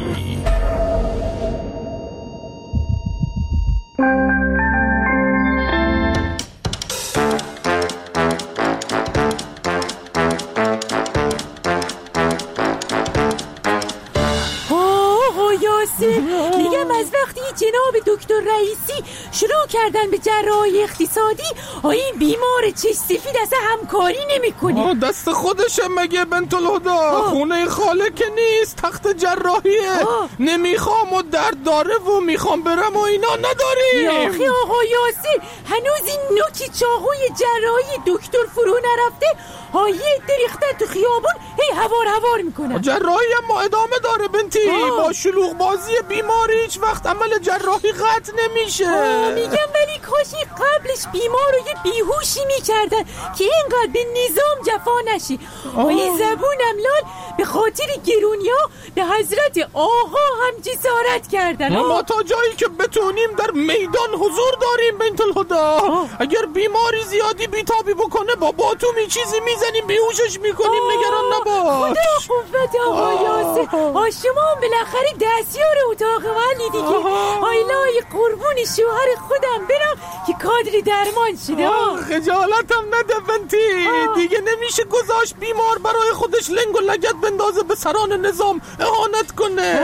میگم از وقتی جناب دکتر رئیسی شروع کردن به جراحی اقتصادی این بیمار چش سفید اصلا همکاری نمی‌کنه. دست خودشه مگه بنت الهدا؟ خونه خاله که نیست، تخت جراحیه. نمیخوام و درد داره و میخوام برم و اینا نداریم. آخه آقا یاسر هنوز این نوک چاقوی جراحی دکتر فرو نرفته. یه درختن تو خیابون هی هوار میکنن. جراحی اما ادامه داره بنتی. با شلوغ بازی بیماری هیچ وقت عمل جراحی قطع نمیشه. میگم ولی کاشی قبلش بیمار رو یه بیهوشی میکردن که اینقدر به نظام جفا نشی. این زبونم لال به خاطر گرونیا به حضرت آقا هم جسارت کردن. ما تا جایی که بتونیم در میدان حضور داریم بنت الهدا. اگر بیماری زیادی بیتابی بکنه با باتومی چیزی میزنیم بیهوشش میکنیم. نگران نباش. خدا قوت آقا یاسر. شما بالاخره دستیار اتاق ولی دیگه. آیلای قربون شوهر خودم برم که کادر درمان شده. خجالتم نده بنتی. دیگه نمیشه گذاشت بیمار برای خودش لنگ و لگد بندازه به سران نظام اهانت کنه.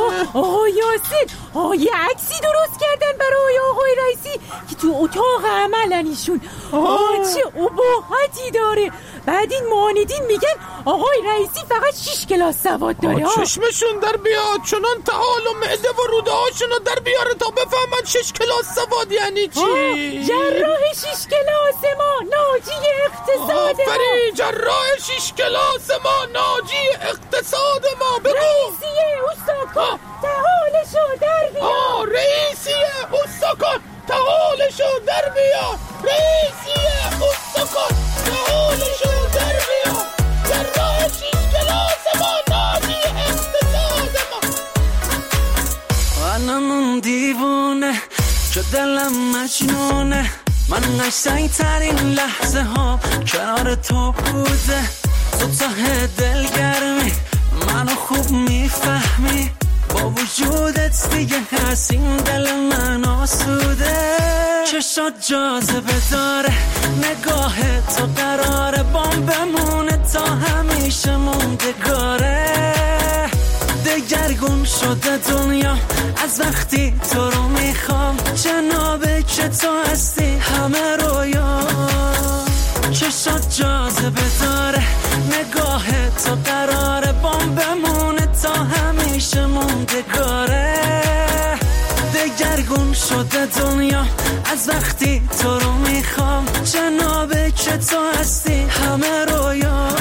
آقا یاسر یه عکسی درست کردن برای آقای رئیسی که تو اتاق عملن ایشون. چه اباحتی داره. بعد این معاندین میگن آقای رئیسی فقط 6 کلاس سواد داره. چشمشون در بیاد چنان تحال و معده و روده هاشونو در بیاره تا بفهمن 6 کلاس سواد یعنی چی. جراح 6 کلاس ما ناجی اقتصاد ما. آفرین جراح 6 کلاس ما ناجی اقتصاد ما. بگو رئیسیه اوساکا تحالشو در بیار. رئیسیه اوساکا تحالشو در بیار. رئیسیه اوساکا تحالشو در بیار. جراح 6 کلاس ما ناجی اقتصاد ما. منم دیوونه که دلم مجنونه. من قشنگ ترین لحظه ها کنار تو بوده. تو ته دلگرمی منو خوب میفهمی. با وجودت دیگه حسین دل من آسوده. چشات جاذبه داره نگاه تو قراره بام بمونه تا همیشه موندگاره. دگرگون شده دنیا از وقتی تو رو میخوام. جنابه که تو هستی همه رویا. چشات جاذبه داره نگاه تو قراره بام بمونه تا همیشه موندگاره. دگرگون شده دنیا از وقتی تو رو میخوام. جنابه که تو هستی همه رویا.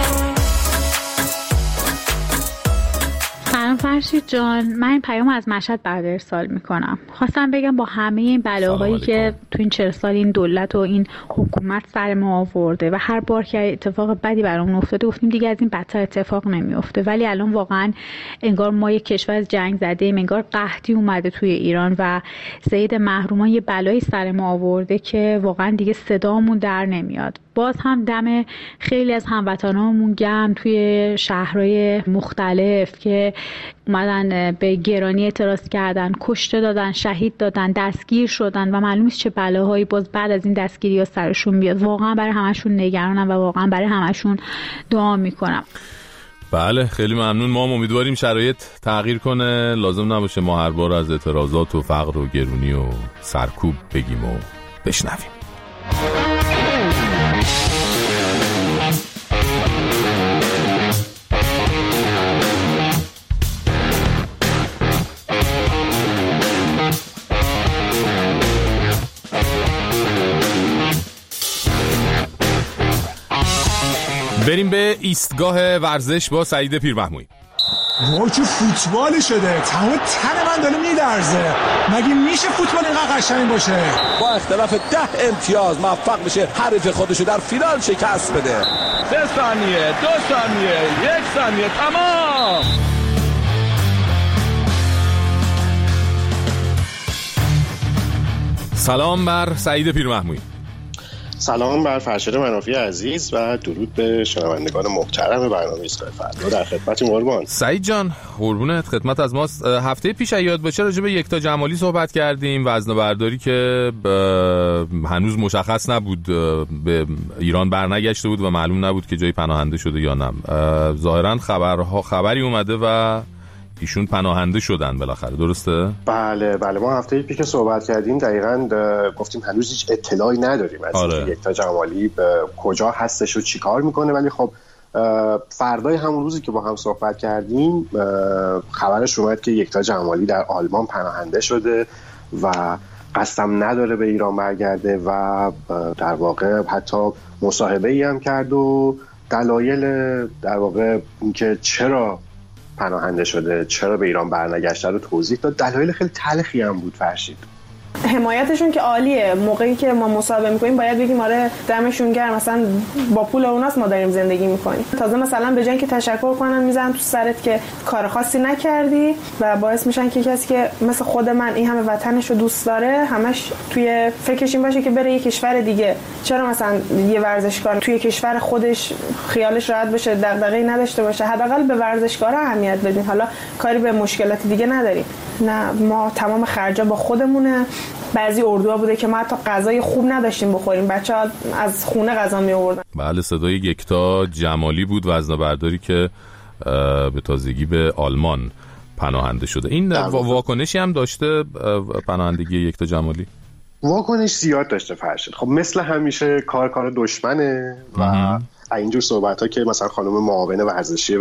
سلام فرشید جان، من این پیام از مشهد بعد ارسال میکنم. خواستم بگم با همه این بلاهایی که تو این 40 سال این دولت و این حکومت سر ما آورده و هر بار که اتفاق بدی برامون افتاده گفتیم دیگه از این بدتر اتفاق نمیافته، ولی الان واقعا انگار ما یک کشور از جنگ زده ایم، انگار قحطی اومده توی ایران و سید محرومان یه بلایی سر ما آورده که واقعا دیگه صدامون در نمیاد. باز هم دم خیلی از هموطنامون گرم توی شهرهای مختلف که اومدن به گرانی اعتراض کردن، کشته دادن، شهید دادن، دستگیر شدن و معلوم نیست چه بلاهایی باز بعد از این دستگیری‌ها سرشون بیاد. واقعا برای همشون نگرانم و واقعا برای همشون دعا میکنم. بله خیلی ممنون. ما امیدواریم شرایط تغییر کنه، لازم نباشه ما هر بار از اعتراضات و فقر و گرونی و سرکوب بگیم و بشنویم. بریم به ایستگاه ورزش با سعید پیرمحمودی. وای چه فوتبالی شده، تمام تن من داره میلرزه. مگه میشه فوتبال اینقدر قشنگ باشه؟ با اختلاف 10 امتیاز موفق میشه حریف خودشو در فینال شکست بده. 3 ثانیه، 2 ثانیه، 1 ثانیه، تمام. سلام بر سعید پیرمحمودی. سلام بر فرشاد منافی عزیز و درود به شنوندگان محترم برنامه ایستگاه فردا. در خدمتتون قربان. سعید جان قربونت، خدمت از ماست. هفته پیش یاد باشه راجع به یکتا جمالی صحبت کردیم، وزنه‌برداری که هنوز مشخص نبود، به ایران برنگشته بود و معلوم نبود که جای پناهنده شده یا نه. ظاهرا خبری اومده و ایشون پناهنده شدن بالاخره، درسته؟ بله ما هفته پیش که صحبت کردیم دقیقاً گفتیم هنوز هیچ اطلاعی نداریم از اینکه یکتا جمالی کجا هستش و چیکار میکنه، ولی خب فردای همون روزی که با هم صحبت کردیم خبرش اومد که یکتا جمالی در آلمان پناهنده شده و قصدم نداره به ایران برگرده و در واقع حتی مصاحبه‌ای هم کرد و دلایل در واقع اینکه چرا پناهنده شده، چرا به ایران برنگشته رو توضیح داد. دلایل خیلی تلخی هم بود فرشید. حمایتشون که عالیه، موقعی که ما مصاحبه میکنیم باید بگیم آره دمشون گرم، مثلا با پول اوناست ما داریم زندگی میکنیم. تازه مثلا به جای اینکه تشکر کنن میزنن تو سرت که کار خاصی نکردی و باعث میشن که کسی که مثل خود من این همه وطنش رو دوست داره همش توی فکرش این باشه که بره یه کشور دیگه. چرا مثلا یه ورزشکار توی کشور خودش خیالش راحت بشه، دغدغه‌ای نداشته باشه؟ حداقل به ورزشکارا اهمیت بدین. حالا کاری به مشکلات دیگه نداریم. نه، ما تمام خرجا با خودمونه. بعضی اردوها بوده که ما حتی غذای خوب نداشتیم بخوریم، بچه‌ها از خونه غذا می‌آوردن. بله، صدای یکتا جمالی بود، وزنه‌برداری که به تازگی به آلمان پناهنده شده. این واکنشی هم داشته پناهندگی یکتا جمالی؟ واکنش زیاد داشته فرشید. خب مثل همیشه کار دشمنه و اینجور صحبت ها که مثلا خانم معاون ورزشی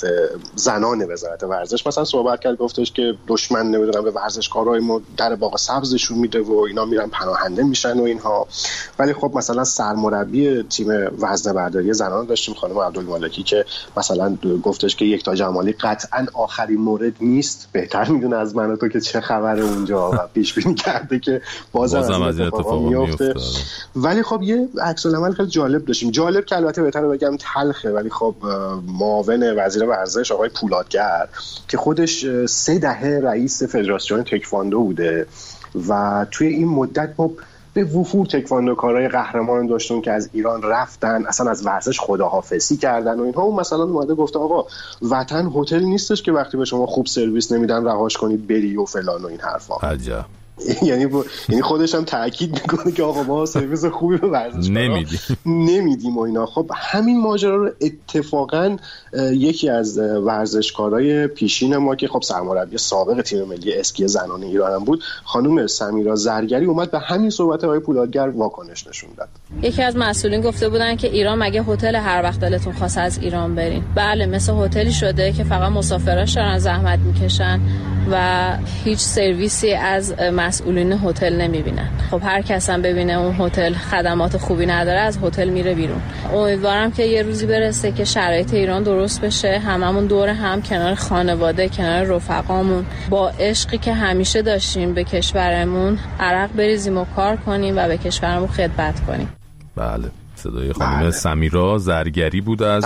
زنان وزارت ورزش مثلا صحبت کرد، گفتش که دشمن نمیدونم به ورزشکارای ما در باغ سبزشون میده و اینا میرن پناهنده میشن و اینها. ولی خب مثلا سرمربی تیم وزنه‌برداری زنان داشتیم خانم عبدالمالکی که مثلا گفتش که یکتا جمالی قطعا آخرین مورد نیست، بهتر میدونه از من و تو که چه خبره اونجا و پیش بینی کرده که بازم از اتفاق میفته. ولی خب یه عکس العمل خیلی جالب داشتیم، جالب که البته بهتر بگم تلخه، ولی خب معاون وزیر ورزش آقای پولادگر که خودش 3 دهه رئیس فدراسیون تکواندو بوده و توی این مدت ما به وفور تکواندوکارای قهرمان داشتیم که از ایران رفتن، اصلا از ورزش خداحافظی کردن و اینها. اون مثلا اومده گفته آقا وطن هتل نیستش که وقتی به شما خوب سرویس نمیدن رهاش کنید بری و فلان و این حرفا. عجب. یعنی خودش هم تاکید میکنه که آقا ما سرویس خوبی به ورزشکارا نمیدیم و اینا. خب همین ماجرا رو اتفاقا یکی از ورزشکارای پیشین ما که خب سرمربی سابق تیم ملی اسکی زنان ایران هم بود، خانم سمیرا زرگری، اومد به همین صحبت آقای پولادگر واکنش نشون داد. یکی از مسئولین گفته بودن که ایران مگه هتل هر وقت دلتون خواست از ایران برین؟ بله، مثل هتلی شده که فقط مسافراش دارن زحمت میکشن و هیچ سرویسی از مسئولین هتل نمیبینن. خب هر کس هم ببینه اون هتل خدمات خوبی نداره از هتل میره بیرون. امیدوارم که یه روزی برسه که شرایط ایران درست بشه، هممون دور هم کنار خانواده، کنار رفقامون با عشقی که همیشه داشتیم به کشورمون عرق بریزیم و کار کنیم و به کشورمون خدمت کنیم. بله، صدای خانم سمیرا زرگری بود از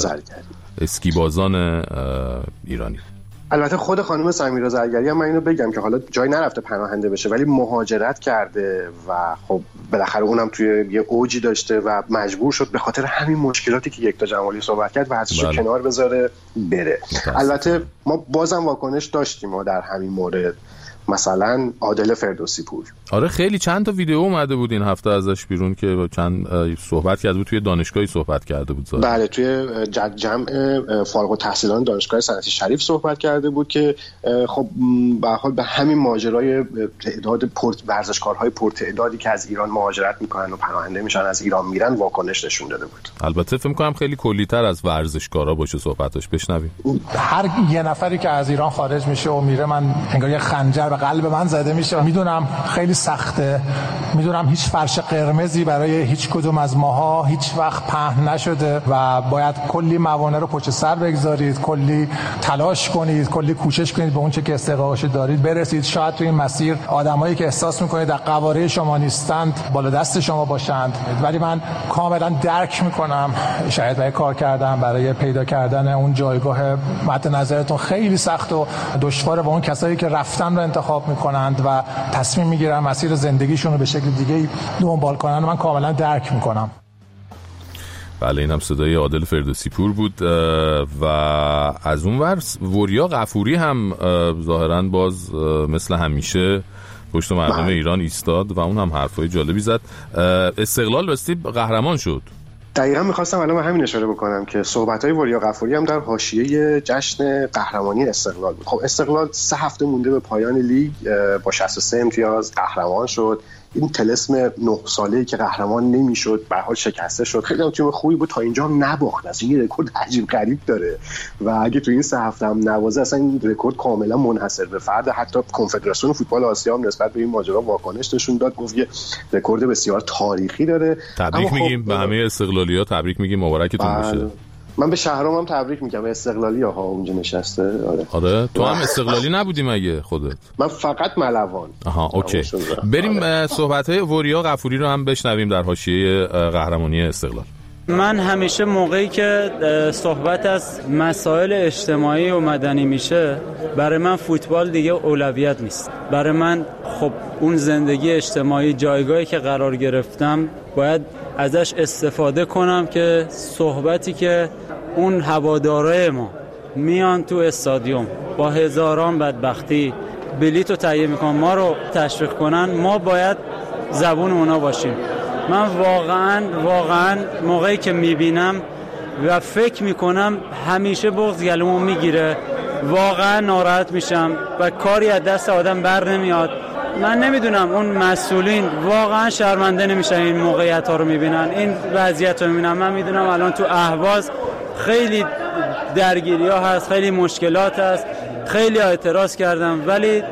اسکیبازان ایرانی. البته خود خانم سمیرا زرگری هم من اینو بگم که حالا جای نرفته پناهنده بشه ولی مهاجرت کرده و خب بالاخره اونم توی یه اوجی داشته و مجبور شد به خاطر همین مشکلاتی که یکتا جمالی صحبت کرد ورزشو کنار بذاره بره. البته ما بازم واکنش داشتیم در همین مورد، مثلا عادل فردوسی پور. آره خیلی چند تا ویدیو اومده بود این هفته ازش بیرون که چند صحبت کرده بود، توی دانشگاهی صحبت کرده بود زاره. بله، توی جمع فارغ التحصیلان دانشگاه صنعتی شریف صحبت کرده بود که خب به هر حال به همین ماجرای تعداد ورزشکارهای پرتعدادی که از ایران مهاجرت میکنن و پناهنده میشن از ایران میرن واکنش نشون داده بود. البته فکر می‌کنم خیلی کلی‌تر از ورزشکارا باشه صحبتاش، بشنویم. هر یه نفری که از ایران خارج میشه و میره، من انگار یه خنجر به قلب من زده میشه. میدونم خیلی سخته، میدونم هیچ فرش قرمزی برای هیچ کدوم از ماها هیچ وقت پهن نشده و باید کلی موانع رو پشت سر بگذارید، کلی تلاش کنید، کلی کوشش کنید به اون چه که استحقاقش دارید برسید. شاید تو این مسیر آدمایی که احساس میکنید در قواره شما نیستند بالا دست شما باشند، ولی من کاملا درک میکنم شاید برای کار کردن، برای پیدا کردن اون جایگاه مد نظرتون خیلی سخت و دشواره با اون کسایی که رفتن رو انتخاب میکنند و تصمیم میگیرن مسیر زندگیشون رو به شکل دیگه دنبال کنن. من کاملا درک میکنم. بله، این هم صدای عادل فردوسی پور بود و از اون ور وریا غفوری هم ظاهراً باز مثل همیشه پشت مردم ایران ایستاد و اون هم حرفای جالبی زد. استقلال راستی قهرمان شد. دقیقاً می‌خواستم الان به همین اشاره بکنم که صحبت‌های وریا غفوری هم در حاشیه جشن قهرمانی استقلال بود. خب استقلال 3 هفته مونده به پایان لیگ با 63 امتیاز قهرمان شد. این طلسم 9 ساله‌ای که قهرمان نمی‌شد به هر حال شکسته شد. خیلی تیم خوبی بود، تا اینجا هم نباخت. اصلا این رکورد عجیب غریب داره و اگه تو این 3 هفته هم نوازه اصلا این رکورد کاملا منحصر به فرد. حتی کنفدراسیون فوتبال آسیا هم نسبت به این ماجرا واکنش نشون داد، گفت یه رکورد بسیار تاریخی داره. تبریک میگیم به همه استقلالی‌ها، تبریک میگیم، مبارکتون باشه. من به شهرام هم تبریک میگم، استقلالی ها اونجا نشسته. آره تو هم استقلالی نبودی مگه خودت؟ من فقط ملوان. آها اوکی. بریم صحبت‌های وریا غفوری رو هم بشنویم در حاشیه قهرمانی استقلال. من همیشه موقعی که صحبت از مسائل اجتماعی و مدنی میشه، برای من فوتبال دیگه اولویت نیست. برای من خب اون زندگی اجتماعی، جایگاهی که قرار گرفتم باید ازش استفاده کنم که صحبتی که اون هوادارای ما میان تو استادیوم با هزاران بدبختی بلیتو تهیه میکنن ما رو تشویق کنن، ما باید زبون اونا باشیم. من واقعا موقعی که میبینم و فکر میکنم همیشه بغض گلومو میگیره، واقعا ناراحت میشم و کاری از دست آدم بر نمیاد. من نمیدونم اون مسئولین واقعا شرمنده نمیشن این موقعیت ها رو میبینن، این وضعیت رو میبینن. من میدونم الان تو اهواز خیلی درگیری ها هست، خیلی مشکلات هست، خیلی اعتراض کردم، ولی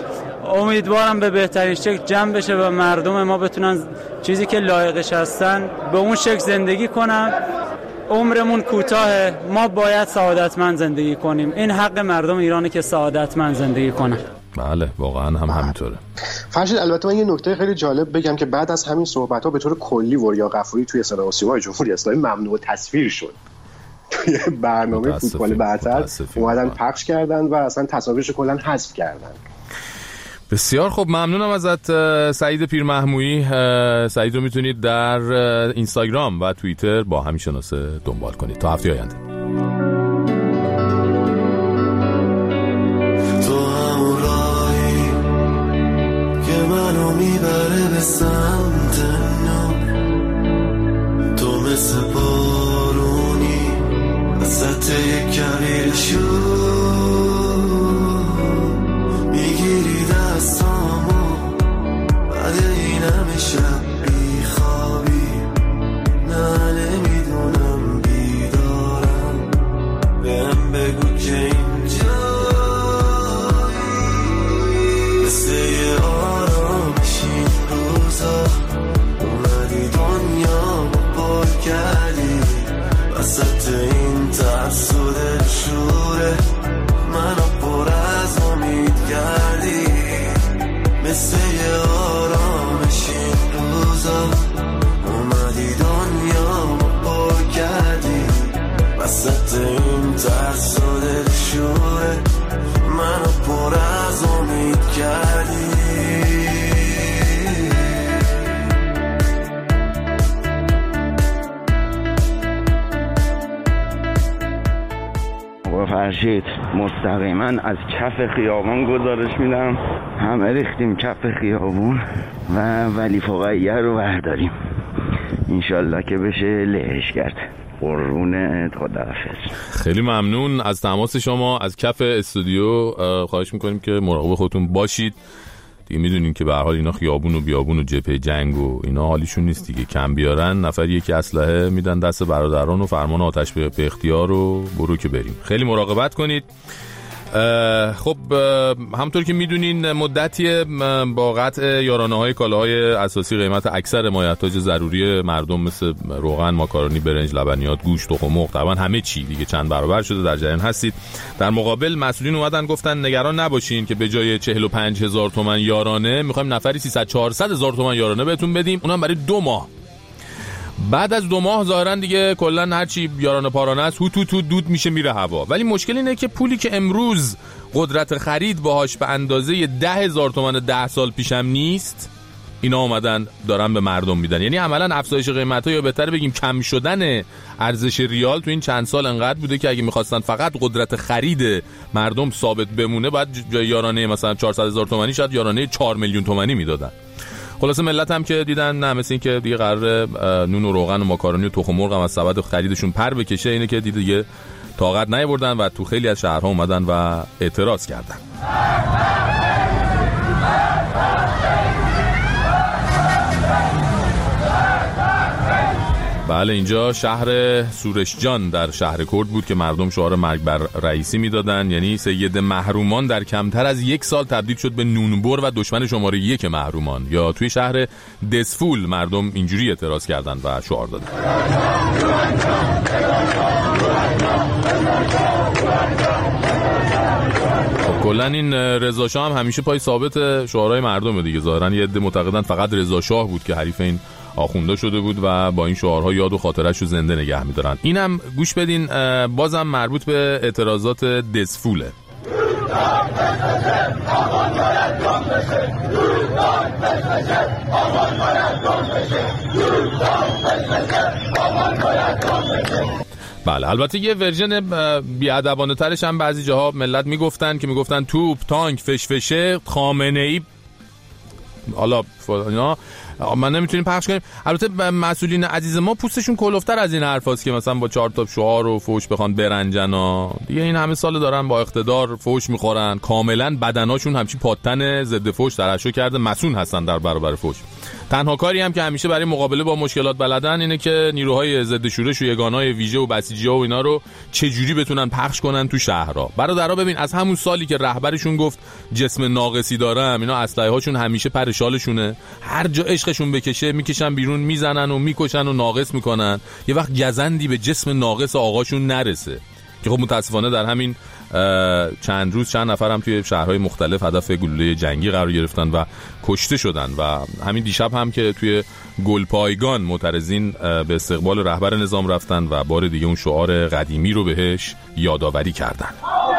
امیدوارم به بهترین شکل جمع بشه و مردم ما بتونن چیزی که لایقش هستن به اون شکل زندگی کنن. عمرمون کوتاهه، ما باید سعادتمند زندگی کنیم. این حق مردم ایرانه که سعادتمند زندگی کنن. بله واقعا هم همینطوره. فرشید البته من یه نکته خیلی جالب بگم که بعد از همین صحبت‌ها به طور کلی وریا غفوری توی صدا و سیمای جمهوری اسلامی ممنوع تصویر شد. توی برنامه فوتبال برتر اومدن پخش کردن و اصلا تصاویرش کلا حذف کردن. بسیار خب، ممنونم ازت سعید پیرمحمویی. سعید رو میتونید در اینستاگرام و توییتر با همین شناسه دنبال کنید. تا هفته آینده. تو همون راهی که منو میبره به سمت نور، تو مثل بارونی وسط یک کویر شور، میگیری دستامو بعد این همه شب بیخوابی، نه نمیدونم بیدارم، بهم بگو که اینجایی مثل یه آرامش این روزا، اومدی دنیا با پاک کردی وسط این ترس و دلشوره، منو پر از امید کردی مثل یه آرامش این روزا، اومدی دنیا با پاک کردی وسط این ترس و دلشوره، منو پر از امید کردی. فرشید مستقیما از کف خیابان گزارش میدم، همه ریختیم کف خیابون و ولی فقیه رو برداریم انشالله که بشه لهش کرد. قربونت، خداحافظ. خیلی ممنون از تماس شما از کف استودیو. خواهش میکنیم که مراقب خودتون باشید دیگه. میدونین که به هر حال اینا خیابون و بیابون و جبهه جنگ و اینا حالیشون نیست دیگه. کم بیارن نفر یکی اسلحه میدن دست برادران و فرمان آتش به اختیار و برو که بریم. خیلی مراقبت کنید. خب همونطور که میدونین مدتی با قطع یارانه‌های کالاهای اساسی قیمت اکثر مایحتاج ضروری مردم مثل روغن، ماکارونی، برنج، لبنیات، گوشت، تخم مرغ، طبعا همه چی دیگه چند برابر شده. در جریان هستید. در مقابل مسئولین اومدن گفتن نگران نباشین که به جای 45,000 تومان یارانه میخوایم نفری 300-400,000 تومان یارانه بهتون بدیم، اونم برای 2 ماه. بعد از 2 ماه ظاهرا دیگه کلا هرچی یارانه پارانه است هوتو دود میشه میره هوا. ولی مشکل اینه که پولی که امروز قدرت خرید باهاش به اندازه 10,000 تومان 10 سال پیشم نیست، اینا اومدن دارن به مردم میدن. یعنی عملا افزایش قیمت‌ها یا بهتر بگیم کم شدن ارزش ریال تو این چند سال انقدر بوده که اگه می‌خواستن فقط قدرت خرید مردم ثابت بمونه بعد جای یارانه مثلا 400,000 تومانی شاید یارانه 4 میلیون تومانی میدادن. خلاصه ملت هم که دیدن نه مثل این که دیگه قرار نون و روغن و ماکارونی و تخم مرغ هم از سبد خریدشون پر بکشه، اینه که دیگه طاقت نیاوردن و تو خیلی از شهرها اومدن و اعتراض کردن. بله اینجا شهر سورشجان در شهر کرد بود که مردم شعار مرگ بر رئیسی میدادن. یعنی سید محرومان در کمتر از 1 سال تبدیل شد به نونبر و دشمن شماره 1 محرومان. یا توی شهر دسفول مردم اینجوری اعتراض کردن و شعار دادن. کلا این رضا شاه هم همیشه پای ثابت شعارهای مردمه دیگه. ظاهرا یه عده معتقدن فقط رضا شاه بود که حریف این آخونده شده بود و با این شعارها یاد و خاطرش رو زنده نگه می‌دارن. اینم گوش بدین، بازم مربوط به اعتراضات دسفوله. بله البته یه ورژن بی‌ادبانه ترش هم بعضی جاها ملت میگفتن توپ، تانک، فشفشه، خامنه‌ای، حالا اینا ما نمیتونیم پخش کنیم. البته مسئولین عزیز ما پوستشون کلفتر از این حرفاست که مثلا با 4 تا شعار و فوش بخوان برنجن ها دیگه. این همه سال دارن با اقتدار فوش میخورن، کاملا بدناشون همچین پاتن ضد فوش ترشح کرده، مسئول هستن در برابر فوش. تنها کاری هم که همیشه برای مقابله با مشکلات بلدن اینه که نیروهای ضد شورش و یگانهای ویژه و بسیجی‌ها و اینا رو چجوری بتونن پخش کنن تو شهرها. برادرها ببین از همون سالی که رهبرشون گفت جسم ناقصی دارم، اینا اسلحه هاشون همیشه پر شالشونه، هر جا عشقشون بکشه میکشن بیرون، میزنن و میکشن و ناقص میکنن. یه وقت گزندی به جسم ناقص آقاشون نرسه که خب متاسفانه در همین چند روز چند نفر هم توی شهرهای مختلف هدف گلوله جنگی قرار گرفتن و کشته شدن. و همین دیشب هم که توی گلپایگان معترضین به استقبال رهبر نظام رفتن و بار دیگه اون شعار قدیمی رو بهش یادآوری کردن.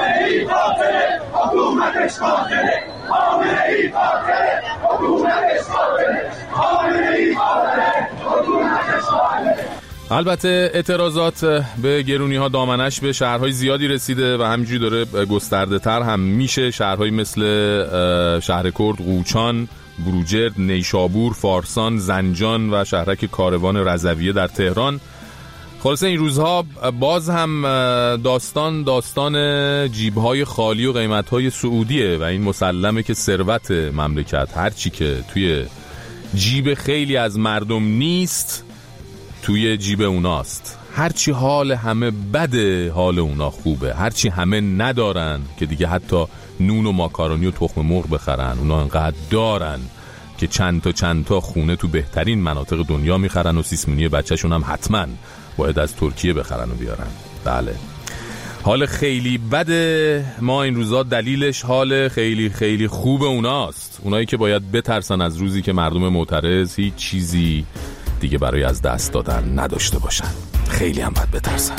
البته اعتراضات به گرونی‌ها دامنش به شهرهای زیادی رسیده و همینجوری داره گسترده تر هم میشه. شهرهایی مثل شهر کرد، قوچان، بروجرد، نیشابور، فارسان، زنجان و شهرک کاروان رضویه در تهران. خلاصه این روزها باز هم داستان جیب‌های خالی و قیمت‌های سعودیه و این مسلمه که ثروت مملکت هرچی که توی جیب خیلی از مردم نیست توی جیب اوناست. هرچی حال همه بده حال اونا خوبه، هرچی همه ندارن که دیگه حتی نون و ماکارونی و تخم مرغ بخرن اونا انقدر دارن که چند تا خونه تو بهترین مناطق دنیا میخرن و سیسمونی بچهشون هم حتما باید از ترکیه بخرن و بیارن. بله حال خیلی بده ما این روزا دلیلش حال خیلی خیلی خوب اوناست، اونایی که باید بترسن از روزی که مردم معترض هیچ چیزی دیگه برای از دست دادن نداشته باشن. خیلی هم باید بترسن.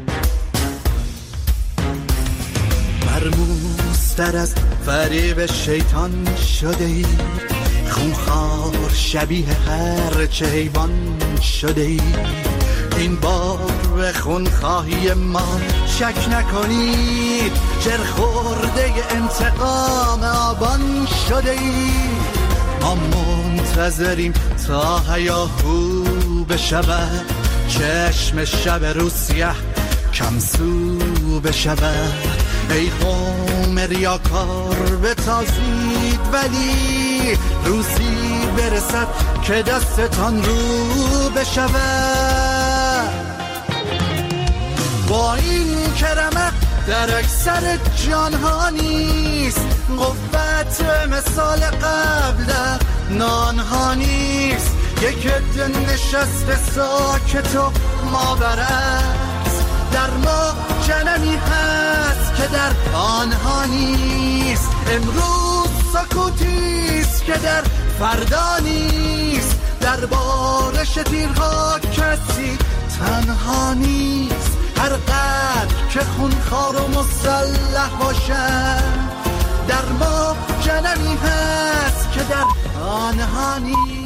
مرموزتر از فریب شیطان شده ای، خونخوار شبیه هر چه حیوان شده ای. این بار به خونخواهی ما شک نکنید، جرخورده انتقام آبان شده ای. ما منتظریم تا هیاهو بشود، چشم شب روسیه کم سو بشود. ای قوم ریاکار بتازید ولی روزی برسد که دستتان رو بشود. با این کرمه در اکثر جانها نیست، قوت مثال قبل در نانها نیست. یک عده نشسته ساکت و ماورست، در ما جنمی هست که در آنها نیست. امروز سکوتیست که در فردا نیست، در بارش تیرها کسی تنها نیست. هر قدر که خونخوار و مسلح باشد، در ما جنمی هست که در آنها نیست.